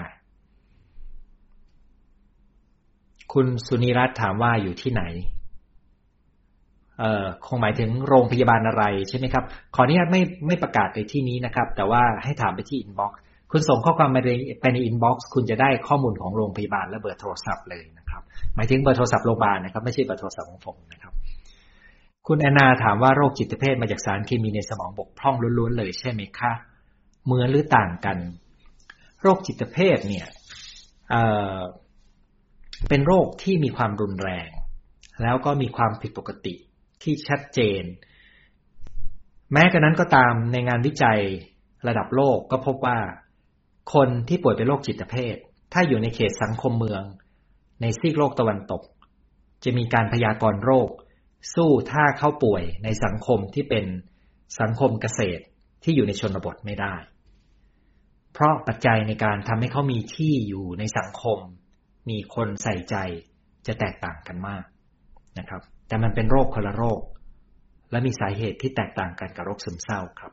A: คุณสุนิรัตน์ถามว่าอยู่ที่ไหนเอ่อคงหมายถึงโรงพยาบาลอะไรใช่ไหมครับขออนุญาตไม่ไม่ประกาศในที่นี้นะครับแต่ว่าให้ถามไปที่อินบ็อกซ์คุณส่งข้อความมาไปในอินบ็อกซ์คุณจะได้ข้อมูลของโรงพยาบาลและเบอร์โทรศัพท์เลยนะครับหมายถึงเบอร์โทรศัพท์โรงพยาบาลนะครับไม่ใช่เบอร์โทรศัพท์ของผมนะครับคุณแอนนาถามว่าโรคจิตเภทมาจากสารเคมีในสมองบกพร่องล้วนๆเลยใช่ไหมคะเหมือนหรือต่างกันโรคจิตเภทเนี่ยเอ่อเป็นโรคที่มีความรุนแรงแล้วก็มีความผิดปกติที่ชัดเจนแม้กระนั้นก็ตามในงานวิจัยระดับโลกก็พบว่าคนที่ป่วยเป็นโรคจิตเภทถ้าอยู่ในเขตสังคมเมืองในซีกโลกตะวันตกจะมีการพยากรณ์โรคสู้ถ้าเขาป่วยในสังคมที่เป็นสังคมเกษตรที่อยู่ในชนบทไม่ได้เพราะปัจจัยในการทำให้เขามีที่อยู่ในสังคมมีคนใส่ใจจะแตกต่างกันมากนะครับแต่มันเป็นโรคคนละโรคและมีสาเหตุที่แตกต่างกันกับโรคซึมเศร้าครับ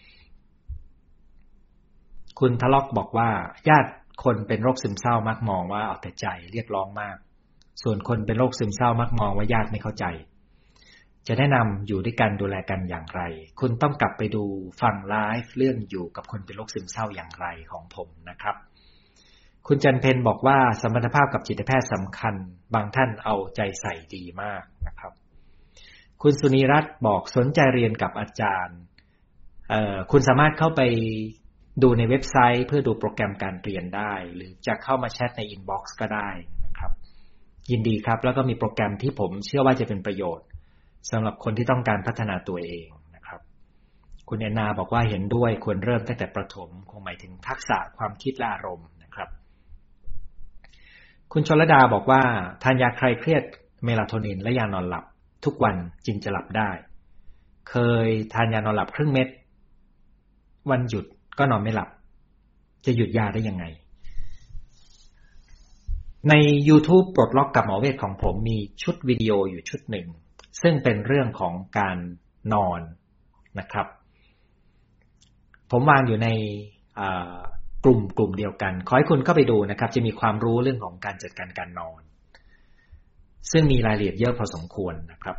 A: คุณทะลอกบอกว่าญาติคนเป็นโรคซึมเศร้ามักมองว่าเอาแต่ใจเรียกร้องมากส่วนคนเป็นโรคซึมเศร้ามักมองว่าญาติไม่เข้าใจจะแนะนำอยู่ด้วยกันดูแลกันอย่างไรคุณต้องกลับไปดูฟังไลฟ์เรื่องอยู่กับคนเป็นโรคซึมเศร้าอย่างไรของผมนะครับคุณจันเพนบอกว่าสมรรถภาพกับจิตแพทย์สำคัญบางท่านเอาใจใส่ดีมากนะครับคุณสุนีรัตน์บอกสนใจเรียนกับอาจารย์คุณสามารถเข้าไปดูในเว็บไซต์เพื่อดูโปรแกรมการเรียนได้หรือจะเข้ามาแชทในอินบ็อกซ์ก็ได้นะครับยินดีครับแล้วก็มีโปรแกรมที่ผมเชื่อว่าจะเป็นประโยชน์สำหรับคนที่ต้องการพัฒนาตัวเองนะครับคุณแอนนาบอกว่าเห็นด้วยควรเริ่มตั้งแต่ประถมคงหมายถึงทักษะความคิดและอารมณ์นะครับคุณชลดาบอกว่าทานยาคลายเครียดเมลาโทนินและยานอนหลับทุกวันจึงจะหลับได้เคยทานยานอนหลับครึ่งเม็ดวันหยุดก็นอนไม่หลับจะหยุดยาได้ยังไงใน YouTube ปลดล็อกกับหมอเวทของผมมีชุดวิดีโออยู่ชุดหนึ่งซึ่งเป็นเรื่องของการนอนนะครับผมวางอยู่ในกลุ่มกลุ่มเดียวกันขอให้คุณเข้าไปดูนะครับจะมีความรู้เรื่องของการจัดการการนอนซึ่งมีรายละเอียดเยอะพอสมควรนะครับ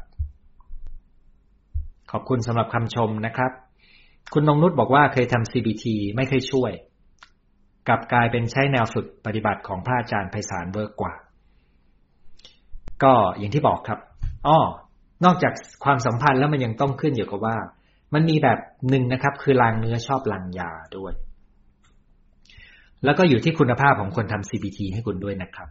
A: ขอบคุณสำหรับคำชมนะครับคุณนงนุชบอกว่าเคยทำ ซี บี ที ไม่เคยช่วยกลับกลายเป็นใช้แนวฝึกปฏิบัติของพระอาจารย์ไพศาลเวิร์กกว่าก็อย่างที่บอกครับอ้อนอกจากความสัมพันธ์แล้วมันยังต้องขึ้นอยู่กับว่ามันมีแบบหนึ่งนะครับคือลางเนื้อชอบลางยาด้วยแล้วก็อยู่ที่คุณภาพของคนทำ ซี บี ที ให้คุณด้วยนะครับ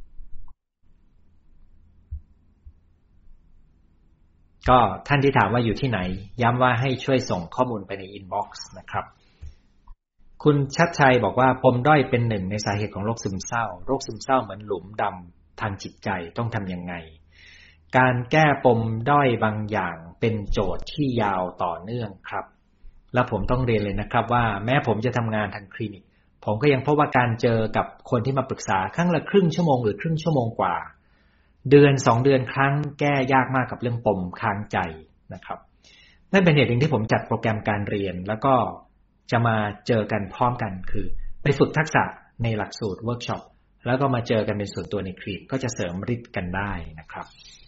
A: ก็ท่านที่ถามว่าอยู่ที่ไหนย้ำว่าให้ช่วยส่งข้อมูลไปในอินบ็อกซ์นะครับคุณชัดชัยบอกว่าปมด้อยเป็นหนึ่งในสาเหตุของโรคซึมเศร้าโรคซึมเศร้าเหมือนหลุมดำทางจิตใจต้องทำยังไงการแก้ปมด้อยบางอย่างเป็นโจทย์ที่ยาวต่อเนื่องครับและผมต้องเรียนเลยนะครับว่าแม้ผมจะทำงานทางคลินิกผมก็ยังพบว่าการเจอกับคนที่มาปรึกษาครั้งละครึ่งชั่วโมงหรือครึ่งชั่วโมงกว่าเดือนสองเดือนครั้งแก้ยากมากกับเรื่องปมค้างใจนะครับนั่นเป็นเหตุหนึ่งที่ผมจัดโปรแกรมการเรียนแล้วก็จะมาเจอกันพร้อมกันคือไปฝึกทักษะในหลักสูตรเวิร์กช็อปแล้วก็มาเจอกันเป็นส่วนตัวในคลินิกก็จะเสริมฤทธิ์กันได้นะครับ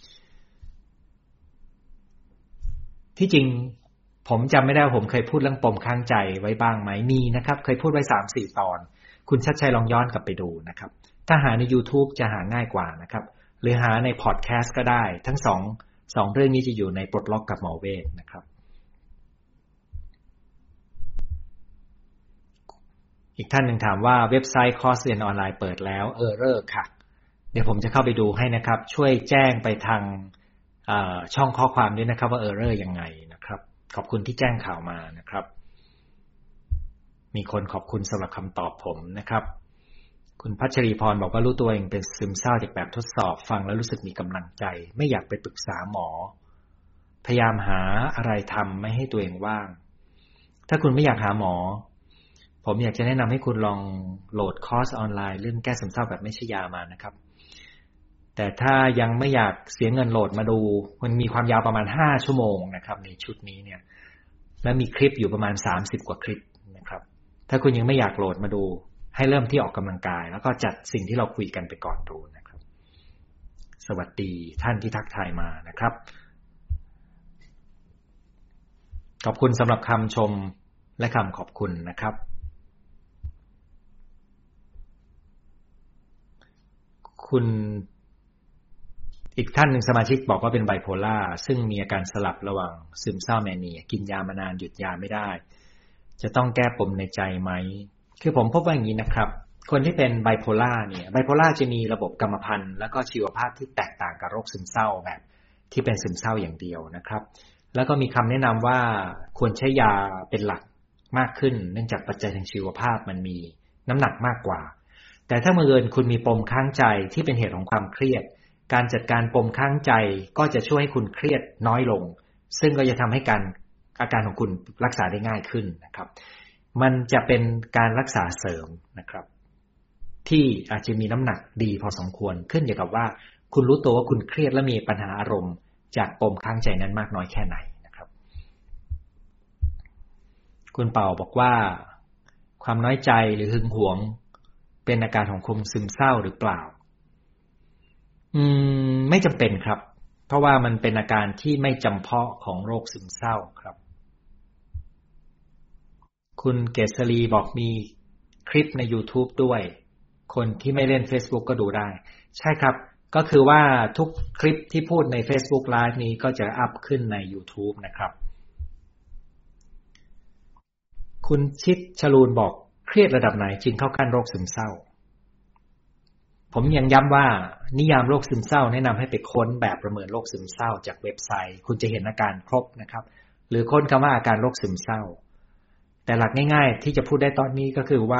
A: ที่จริงผมจำไม่ได้ว่าผมเคยพูดเรื่องปมค้างใจไว้บ้างไหมมีนะครับเคยพูดไว้ สามถึงสี่ ตอนคุณชัดชัยลองย้อนกลับไปดูนะครับถ้าหาใน YouTube จะหาง่ายกว่านะครับหรือหาในพอดแคสต์ก็ได้ทั้งสองสองเรื่องนี้จะอยู่ในปลดล็อกกับหมอเวทนะครับอีกท่านหนึ่งถามว่าเว็บไซต์คอร์สเรียนออนไลน์เปิดแล้วเออเรอค่ะเดี๋ยวผมจะเข้าไปดูให้นะครับช่วยแจ้งไปทางช่องข้อความด้วยนะครับว่าเออเรอยังไงนะครับขอบคุณที่แจ้งข่าวมานะครับมีคนขอบคุณสำหรับคำตอบผมนะครับคุณพัชรีพรบอกว่ารู้ตัวเองเป็นซึมเศร้าจากแบบทดสอบฟังแล้วรู้สึกมีกำลังใจไม่อยากไปปรึกษาหมอพยายามหาอะไรทำไม่ให้ตัวเองว่างถ้าคุณไม่อยากหาหมอผมอยากจะแนะนำให้คุณลองโหลดคอร์สออนไลน์เรื่องแก้ซึมเศร้าแบบไม่ใช่ยามานะครับแต่ถ้ายังไม่อยากเสียเงินโหลดมาดูมันมีความยาวประมาณห้าชั่วโมงนะครับในชุดนี้เนี่ยและมีคลิปอยู่ประมาณสามสิบกว่าคลิปนะครับถ้าคุณยังไม่อยากโหลดมาดูให้เริ่มที่ออกกำลังกายแล้วก็จัดสิ่งที่เราคุยกันไปก่อนดูนะครับสวัสดีท่านที่ทักทายมานะครับขอบคุณสำหรับคำชมและคำขอบคุณนะครับคุณอีกท่านหนึ่งสมาชิกบอกว่าเป็นไบโพล่าซึ่งมีอาการสลับระหว่างซึมเศร้าแมเนียกินยามานานหยุดยาไม่ได้จะต้องแก้ปมในใจไหมคือผมพบว่าอย่างนี้นะครับคนที่เป็นไบโพล่าเนี่ยไบโพล่าจะมีระบบกรรมพันธุ์แล้วก็ชีวภาพที่แตกต่างกับโรคซึมเศร้าแบบที่เป็นซึมเศร้าอย่างเดียวนะครับแล้วก็มีคำแนะนำว่าควรใช้ยาเป็นหลักมากขึ้นเนื่องจากปัจจัยทางชีวภาพมันมีน้ำหนักมากกว่าแต่ถ้าเมื่อเอิญคุณมีปมข้างใจที่เป็นเหตุของความเครียดการจัดการปมข้างใจก็จะช่วยให้คุณเครียดน้อยลงซึ่งก็จะทำให้การอาการของคุณรักษาได้ง่ายขึ้นนะครับมันจะเป็นการรักษาเสริมนะครับที่อาจจะมีน้ำหนักดีพอสมควรขึ้นอยู่กับว่าคุณรู้ตัวว่าคุณเครียดและมีปัญหาอารมณ์จากปมข้างใจนั้นมากน้อยแค่ไหนนะครับคุณเป่าบอกว่าความน้อยใจหรือหึงหวงเป็นอาการของคนซึมเศร้าหรือเปล่าอืมไม่จำเป็นครับเพราะว่ามันเป็นอาการที่ไม่จำเพาะของโรคซึมเศร้าครับคุณเกษรีบอกมีคลิปใน YouTube ด้วยคนที่ไม่เล่น Facebook ก็ดูได้ใช่ครับก็คือว่าทุกคลิปที่พูดใน Facebook Live นี้ก็จะอัพขึ้นใน YouTube นะครับคุณชิดชลูนบอกเครียดระดับไหนจึงเข้าขั้นโรคซึมเศร้าผมยังย้ำว่านิยามโรคซึมเศร้าแนะนำให้ไปค้นแบบประเมินโรคซึมเศร้าจากเว็บไซต์คุณจะเห็นอาการครบนะครับหรือค้นคำว่าอาการโรคซึมเศร้าแต่หลักง่ายๆที่จะพูดได้ตอนนี้ก็คือว่า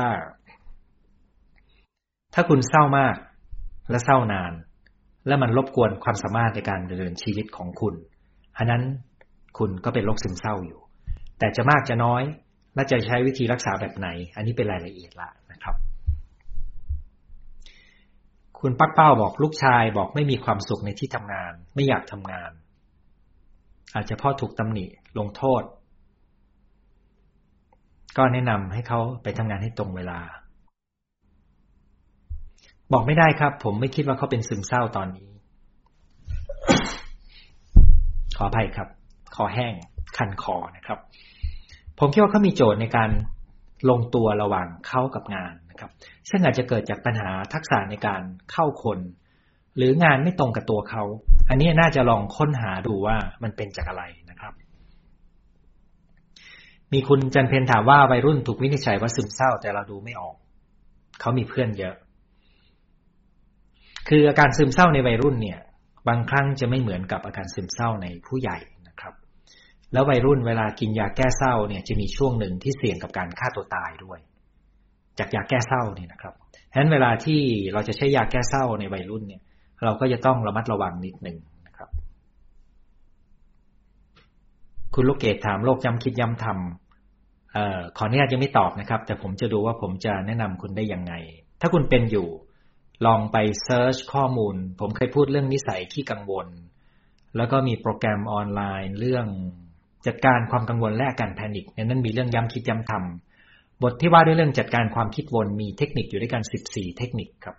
A: ถ้าคุณเศร้ามากและเศร้านานและมันรบกวนความสามารถในการดำเนินชีวิตของคุณอันนั้นคุณก็เป็นโรคซึมเศร้าอยู่แต่จะมากจะน้อยและจะใช้วิธีรักษาแบบไหนอันนี้เป็นรายละเอียดละนะครับคุณปักเป้าบอกลูกชายบอกไม่มีความสุขในที่ทำงานไม่อยากทำงานอาจจะพ่อถูกตำหนิลงโทษก็แนะนำให้เขาไปทำงานให้ตรงเวลาบอกไม่ได้ครับผมไม่คิดว่าเขาเป็นซึมเศร้าตอนนี้ขออภัยครับคอแห้งคันคอนะครับผมคิดว่าเขามีโจทย์ในการลงตัวระหว่างเขากับงานนะครับซึ่งอาจจะเกิดจากปัญหาทักษะในการเข้าคนหรืองานไม่ตรงกับตัวเขาอันนี้น่าจะลองค้นหาดูว่ามันเป็นจากอะไรนะครับมีคุณจันเพนถามว่าวัยรุ่นถูกวินิจฉัยว่าซึมเศร้าแต่เราดูไม่ออกเขามีเพื่อนเยอะคืออาการซึมเศร้าในวัยรุ่นเนี่ยบางครั้งจะไม่เหมือนกับอาการซึมเศร้าในผู้ใหญ่นะครับแล้ววัยรุ่นเวลากินยาแก้เศร้าเนี่ยจะมีช่วงหนึ่งที่เสี่ยงกับการฆ่าตัวตายด้วยจากยาแก้เศร้านี่นะครับฉะนั้นเวลาที่เราจะใช้ยาแก้เศร้าในวัยรุ่นเนี่ยเราก็จะต้องระมัดระวังนิดนึงนะครับคุณลูกเกดถามโรคย้ำคิดย้ำทำเอ่อขออนุญาตยังไม่ตอบนะครับแต่ผมจะดูว่าผมจะแนะนำคุณได้ยังไงถ้าคุณเป็นอยู่ลองไปเซิร์ชข้อมูลผมเคยพูดเรื่องนิสัยขี้กังวลแล้วก็มีโปรแกรมออนไลน์เรื่องจัดการความกังวลและอาการแพนิคในนั้นมีเรื่องย้ำคิดย้ำทำบทที่ว่าด้วยเรื่องจัดการความคิดวนมีเทคนิคอยู่ด้วยกันสิบสี่เทคนิคครับ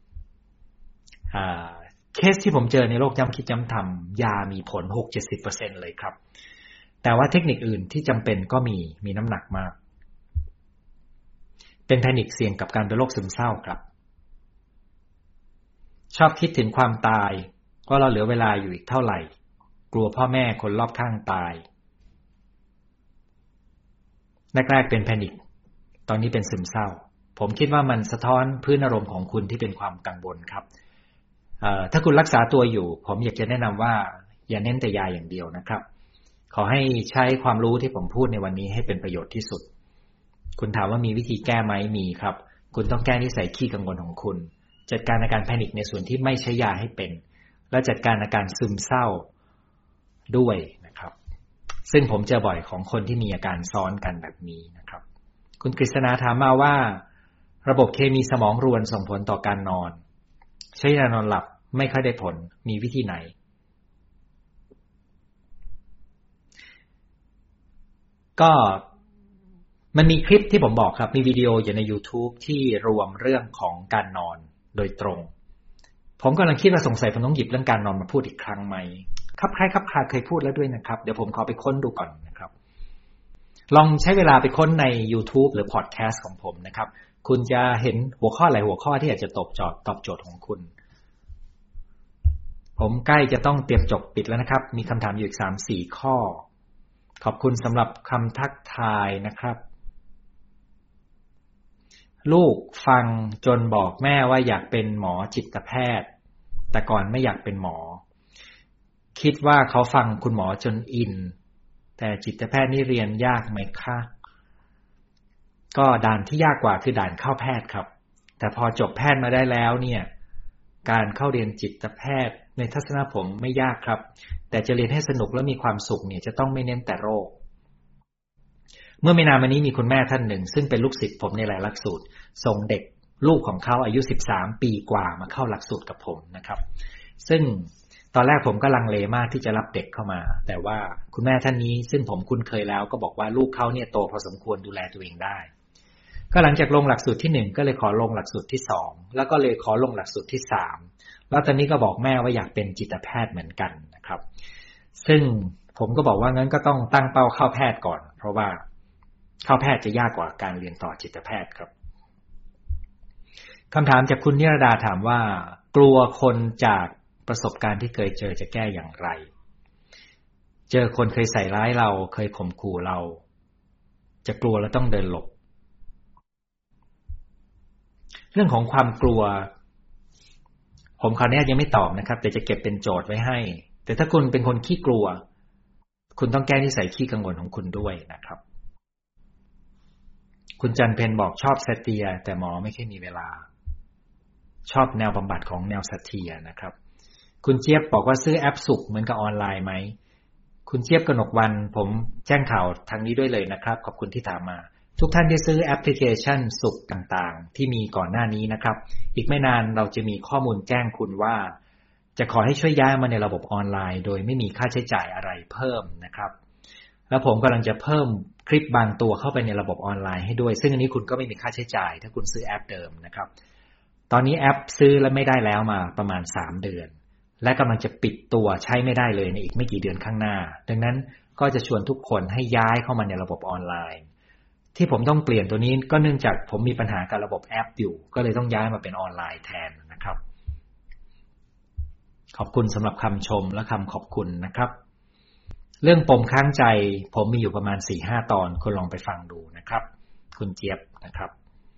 A: เคสที่ผมเจอในโรคย้ำคิดย้ำทำยามีผล หกถึงเจ็ดสิบเปอร์เซ็นต์ เลยครับแต่ว่าเทคนิคอื่นที่จำเป็นก็มีมีน้ำหนักมากเป็นแพนิคเสี่ยงกับการเป็นโรคซึมเศร้าครับชอบคิดถึงความตายว่าเราเหลือเวลาอยู่อีกเท่าไหร่กลัวพ่อแม่คนรอบข้างตายแรกๆเป็นแพนิคตอนนี้เป็นซึมเศร้าผมคิดว่ามันสะท้อนพื้นอารมณ์ของคุณที่เป็นความกังวลครับถ้าคุณรักษาตัวอยู่ผมอยากจะแนะนำว่าอย่าเน้นแต่ยาอย่างเดียวนะครับขอให้ใช้ความรู้ที่ผมพูดในวันนี้ให้เป็นประโยชน์ที่สุดคุณถามว่ามีวิธีแก้ไหมมีครับคุณต้องแก้นิสัยขี้กังวลของคุณจัดการอาการแพนิคในส่วนที่ไม่ใช้ยาให้เป็นและจัดการอาการซึมเศร้าด้วยนะครับซึ่งผมเจอบ่อยของคนที่มีอาการซ้อนกันแบบนี้นะครับคุณกฤษณาถามมาว่าระบบเคมีสมองรวนส่งผลต่อการนอนใช้ยานอนหลับไม่ค่อยได้ผลมีวิธีไหนก็มันมีคลิปที่ผมบอกครับมีวิดีโออยู่ใน YouTube ที่รวมเรื่องของการนอนโดยตรงผมกำลังคิดว่าสงสัยผมต้องหยิบเรื่องการนอนมาพูดอีกครั้งไหมครับใครครับใครเคยพูดแล้วด้วยนะครับเดี๋ยวผมขอไปค้นดูก่อนนะครับลองใช้เวลาไปค้นใน YouTube หรือพอดแคสต์ของผมนะครับคุณจะเห็นหัวข้อหลายหัวข้อที่อาจจะตอบโจทย์ตอบโจทย์ของคุณผมใกล้จะต้องเตรียมจบปิดแล้วนะครับมีคำถามอยู่อีก สามสี่ ข้อขอบคุณสำหรับคำทักทายนะครับลูกฟังจนบอกแม่ว่าอยากเป็นหมอจิตแพทย์แต่ก่อนไม่อยากเป็นหมอคิดว่าเขาฟังคุณหมอจนอินแต่จิตแพทย์นี่เรียนยากไหมคะก็ด่านที่ยากกว่าคือด่านเข้าแพทย์ครับแต่พอจบแพทย์มาได้แล้วเนี่ยการเข้าเรียนจิตแพทย์ในทัศนะผมไม่ยากครับแต่จะเรียนให้สนุกและมีความสุขเนี่ยจะต้องไม่เน้นแต่โรคเมื่อไม่นานมานี้มีคุณแม่ท่านหนึ่งซึ่งเป็นลูกศิษย์ผมในหลายหลักสูตรส่งเด็กลูกของเขาอายุสิบสามปีกว่ามาเข้าหลักสูตรกับผมนะครับซึ่งตอนแรกผมก็ลังเลมากที่จะรับเด็กเข้ามาแต่ว่าคุณแม่ท่านนี้ซึ่งผมคุ้นเคยแล้วก็บอกว่าลูกเขาเนี่ยโตพอสมควรดูแลตัวเองได้ก็หลังจากลงหลักสูตรที่หนึ่งก็เลยขอลงหลักสูตรที่สองแล้วก็เลยขอลงหลักสูตรที่สามแล้วตอนนี้ก็บอกแม่ว่าอยากเป็นจิตแพทย์เหมือนกันนะครับซึ่งผมก็บอกว่างั้นก็ต้องตั้งเป้าเข้าแพทย์ก่อนเพราะว่าเข้าแพทย์จะยากกว่าการเรียนต่อจิตแพทย์ครับคำถามจากคุณนิรดาถามว่ากลัวคนจากประสบการณ์ที่เคยเจอจะแก้อย่างไรเจอคนเคยใส่ร้ายเราเคยข่มขู่เราจะกลัวแล้วต้องเดินหลบเรื่องของความกลัวผมคราวนี้ยังไม่ตอบนะครับแต่จะเก็บเป็นโจทย์ไว้ให้แต่ถ้าคุณเป็นคนขี้กลัวคุณต้องแก้นิสัยขี้กังวลของคุณด้วยนะครับคุณจันเพนบอกชอบเซเตียแต่หมอไม่ค่อยมีเวลาชอบแนวบำบัดของแนวเซเตียนะครับคุณเจี๊ยบบอกว่าซื้อแอปสุขเหมือนกับออนไลน์ไหมคุณเจี๊ยบกนกวันผมแจ้งข่าวทางนี้ด้วยเลยนะครับขอบคุณที่ถามมาทุกท่านที่ซื้อแอปพลิเคชันสุขต่างๆที่มีก่อนหน้านี้นะครับอีกไม่นานเราจะมีข้อมูลแจ้งคุณว่าจะขอให้ช่วยย้ายมาในระบบออนไลน์โดยไม่มีค่าใช้จ่ายอะไรเพิ่มนะครับแล้วผมกำลังจะเพิ่มคลิปบางตัวเข้าไปในระบบออนไลน์ให้ด้วยซึ่งอันนี้คุณก็ไม่มีค่าใช้จ่ายถ้าคุณซื้อแอปเดิมนะครับตอนนี้แอปซื้อแล้วไม่ได้แล้วมาประมาณสามเดือนและกำลังจะปิดตัวใช้ไม่ได้เลยในอีกไม่กี่เดือนข้างหน้าดังนั้นก็จะชวนทุกคนให้ย้ายเข้ามาในระบบออนไลน์ที่ผมต้องเปลี่ยนตัวนี้ก็เนื่องจากผมมีปัญหากับระบบแอปอยู่ก็เลยต้องย้ายมาเป็นออนไลน์แทนนะครับขอบคุณสำหรับคำชมและคำขอบคุณนะครับเรื่องปมค้างใจผมมีอยู่ประมาณ สี่ห้า ตอนคุณลองไปฟังดูนะครับคุณเจี๊ยบนะครับ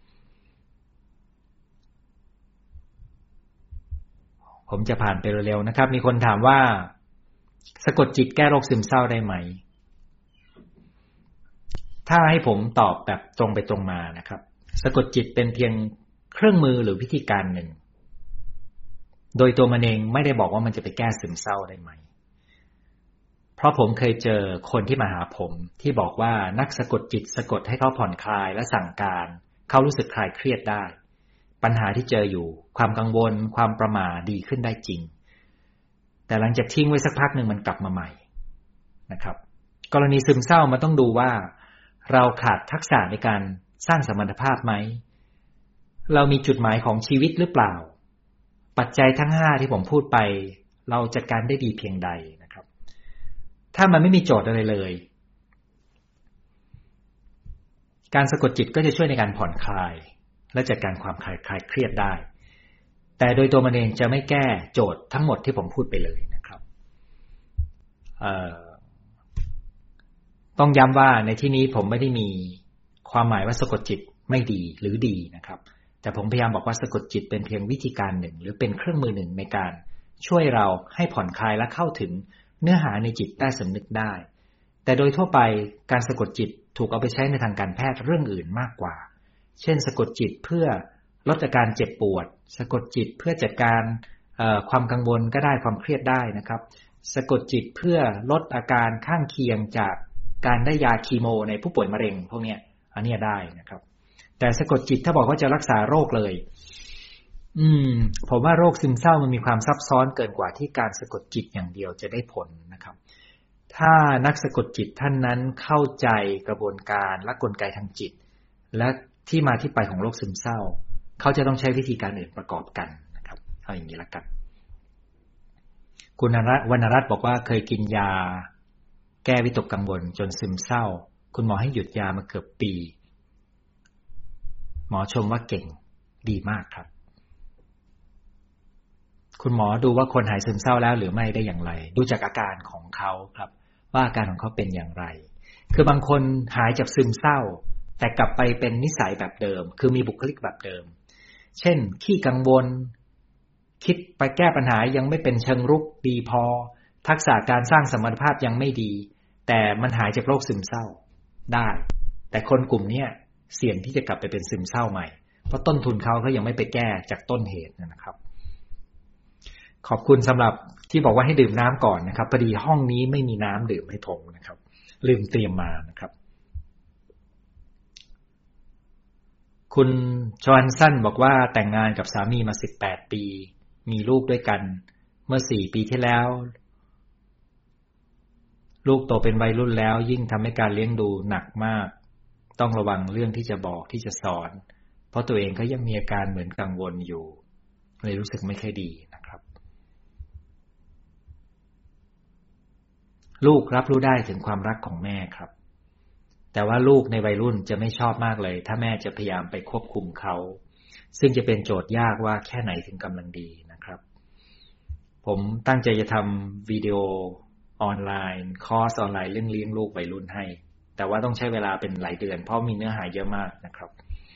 A: ผมจะผ่านไปเร็วๆนะครับมีคนถามว่าสะกดจิตแก้โรคซึมเศร้าได้ไหมถ้าให้ผมตอบแบบตรงไปตรงมานะครับสะกดจิตเป็นเพียงเครื่องมือหรือวิธีการหนึ่งโดยตัวมันเองไม่ได้บอกว่ามันจะไปแก้ซึมเศร้าได้ไหมเพราะผมเคยเจอคนที่มาหาผมที่บอกว่านักสะกดจิตสะกดให้เขาผ่อนคลายและสั่งการเขารู้สึกคลายเครียดได้ปัญหาที่เจออยู่ความกังวลความประหม่าดีขึ้นได้จริงแต่หลังจากทิ้งไว้สักพักหนึ่งมันกลับมาใหม่นะครับกรณีซึมเศร้ามันต้องดูว่าเราขาดทักษะในการสร้างสมรรถภาพไหมเรามีจุดหมายของชีวิตหรือเปล่าปัจจัยทั้งห้าที่ผมพูดไปเราจัดการได้ดีเพียงใดนะครับถ้ามันไม่มีโจทย์อะไรเลยการสะกดจิตก็จะช่วยในการผ่อนคลายและจัดการความคลายคลายเครียดได้แต่โดยตัวมันเองจะไม่แก้โจทย์ทั้งหมดที่ผมพูดไปเลยนะครับต้องย้ำว่าในที่นี้ผมไม่ได้มีความหมายว่าสะกดจิตไม่ดีหรือดีนะครับแต่ผมพยายามบอกว่าสะกดจิตเป็นเพียงวิธีการหนึ่งหรือเป็นเครื่องมือหนึ่งในการช่วยเราให้ผ่อนคลายและเข้าถึงเนื้อหาในจิตใต้สำนึกได้แต่โดยทั่วไปการสะกดจิตถูกเอาไปใช้ในทางการแพทย์เรื่องอื่นมากกว่าเช่นสะกดจิตเพื่อลดอาการเจ็บปวดสะกดจิตเพื่อจัดการความกังวลก็ได้ความเครียดได้นะครับสะกดจิตเพื่อลดอาการข้างเคียงจากการได้ยาคีโมในผู้ป่วยมะเร็งพวกนี้อันนี้ได้นะครับแต่สะกดจิตถ้าบอกว่าจะรักษาโรคเลยอืมผมว่าโรคซึมเศร้ามันมีความซับซ้อนเกินกว่าที่การสะกดจิตอย่างเดียวจะได้ผลนะครับถ้านักสะกดจิตท่านนั้นเข้าใจกระบวนการและกลไกทางจิตและที่มาที่ไปของโรคซึมเศร้าเขาจะต้องใช้วิธีการอื่นประกอบกันนะครับเอาอย่างนี้ละกันคุณวรรณรัตน์บอกว่าเคยกินยาแก้วิตกกังวลจนซึมเศร้าคุณหมอให้หยุดยามาเกือบปีหมอชมว่าเก่งดีมากครับคุณหมอดูว่าคนหายซึมเศร้าแล้วหรือไม่ได้อย่างไรดูจากอาการของเขาครับว่าอาการของเขาเป็นอย่างไรคือบางคนหายจากซึมเศร้าแต่กลับไปเป็นนิสัยแบบเดิมคือมีบุคลิกแบบเดิมเช่นขี้กังวลคิดไปแก้ปัญหายังไม่เป็นเชิงรุกดีพอทักษะการสร้างสมรรถภาพยังไม่ดีแต่มันหายจากโรคซึมเศร้าได้แต่คนกลุ่มนี้เสี่ยงที่จะกลับไปเป็นซึมเศร้าใหม่เพราะต้นทุนเขาเขายังไม่ไปแก้จากต้นเหตุนะครับขอบคุณสำหรับที่บอกว่าให้ดื่มน้ำก่อนนะครับพอดีห้องนี้ไม่มีน้ำดื่มให้ผมนะครับลืมเตรียมมานะครับคุณจอห์นสันบอกว่าแต่งงานกับสามีมาสิบแปดปีมีลูกด้วยกันเมื่อสี่ปีที่แล้วลูกโตเป็นวัยรุ่นแล้วยิ่งทำให้การเลี้ยงดูหนักมากต้องระวังเรื่องที่จะบอกที่จะสอนเพราะตัวเองก็ยังมีอาการเหมือนกังวลอยู่เลยรู้สึกไม่ค่อยดีนะครับลูกรับรู้ได้ถึงความรักของแม่ครับแต่ว่าลูกในวัยรุ่นจะไม่ชอบมากเลยถ้าแม่จะพยายามไปควบคุมเขาซึ่งจะเป็นโจทย์ยากว่าแค่ไหนถึงกำลังดีนะครับผมตั้งใจจะทำวิดีโอออนไลน์คอร์สออนไลน์เรื่องเลี้ยงลูกวัยรุ่นให้แต่ว่าต้องใช้เวลาเป็นหลายเดือนเพราะมีเนื้อหาเยอะมากนะครับ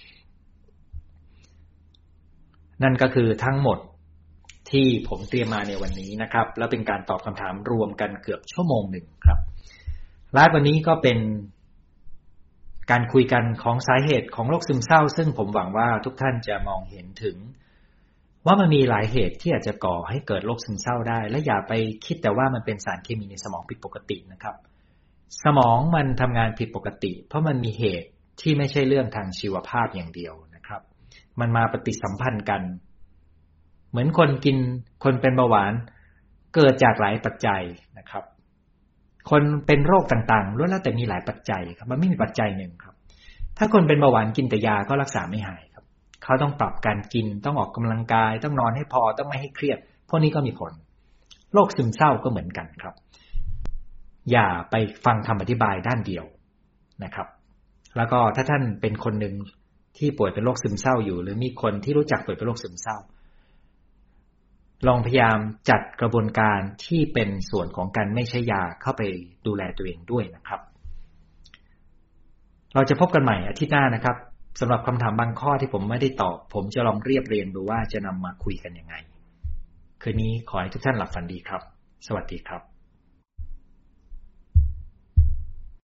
A: นั่นก็คือทั้งหมดที่ผมเตรียมมาในวันนี้นะครับแล้วเป็นการตอบคำถามรวมกันเกือบชั่วโมงหนึ่งครับไลฟ์วันนี้ก็เป็นการคุยกันของสาเหตุของโรคซึมเศร้าซึ่งผมหวังว่าทุกท่านจะมองเห็นถึงว่ามันมีหลายเหตุที่อาจจะก่อให้เกิดโรคซึมเศร้าได้และอย่าไปคิดแต่ว่ามันเป็นสารเคมีในสมองผิดปกตินะครับสมองมันทำงานผิดปกติเพราะมันมีเหตุที่ไม่ใช่เรื่องทางชีวภาพอย่างเดียวนะครับมันมาปฏิสัมพันธ์กันเหมือนคนกินคนเป็นเบาหวานเกิดจากหลายปัจจัยนะครับคนเป็นโรคต่างๆล้วนแล้วแต่มีหลายปัจจัยครับมันไม่มีปัจจัยหนึ่งครับถ้าคนเป็นเบาหวานกินแต่ยาก็รักษาไม่หายครับเขาต้องปรับการกินต้องออกกำลังกายต้องนอนให้พอต้องไม่ให้เครียดพวกนี้ก็มีผลโรคซึมเศร้าก็เหมือนกันครับอย่าไปฟังคำอธิบายด้านเดียวนะครับแล้วก็ถ้าท่านเป็นคนหนึ่งที่ป่วยเป็นโรคซึมเศร้าอยู่หรือมีคนที่รู้จักป่วยเป็นโรคซึมเศร้าลองพยายามจัดกระบวนการที่เป็นส่วนของการไม่ใช้ยาเข้าไปดูแลตัวเองด้วยนะครับเราจะพบกันใหม่อาทิตย์หน้านะครับสำหรับคำถามบางข้อที่ผมไม่ได้ตอบผมจะลองเรียบเรียงดูว่าจะนำมาคุยกันยังไงคืนนี้ขอให้ทุกท่านหลับฝันดีครับสวัสดีครับ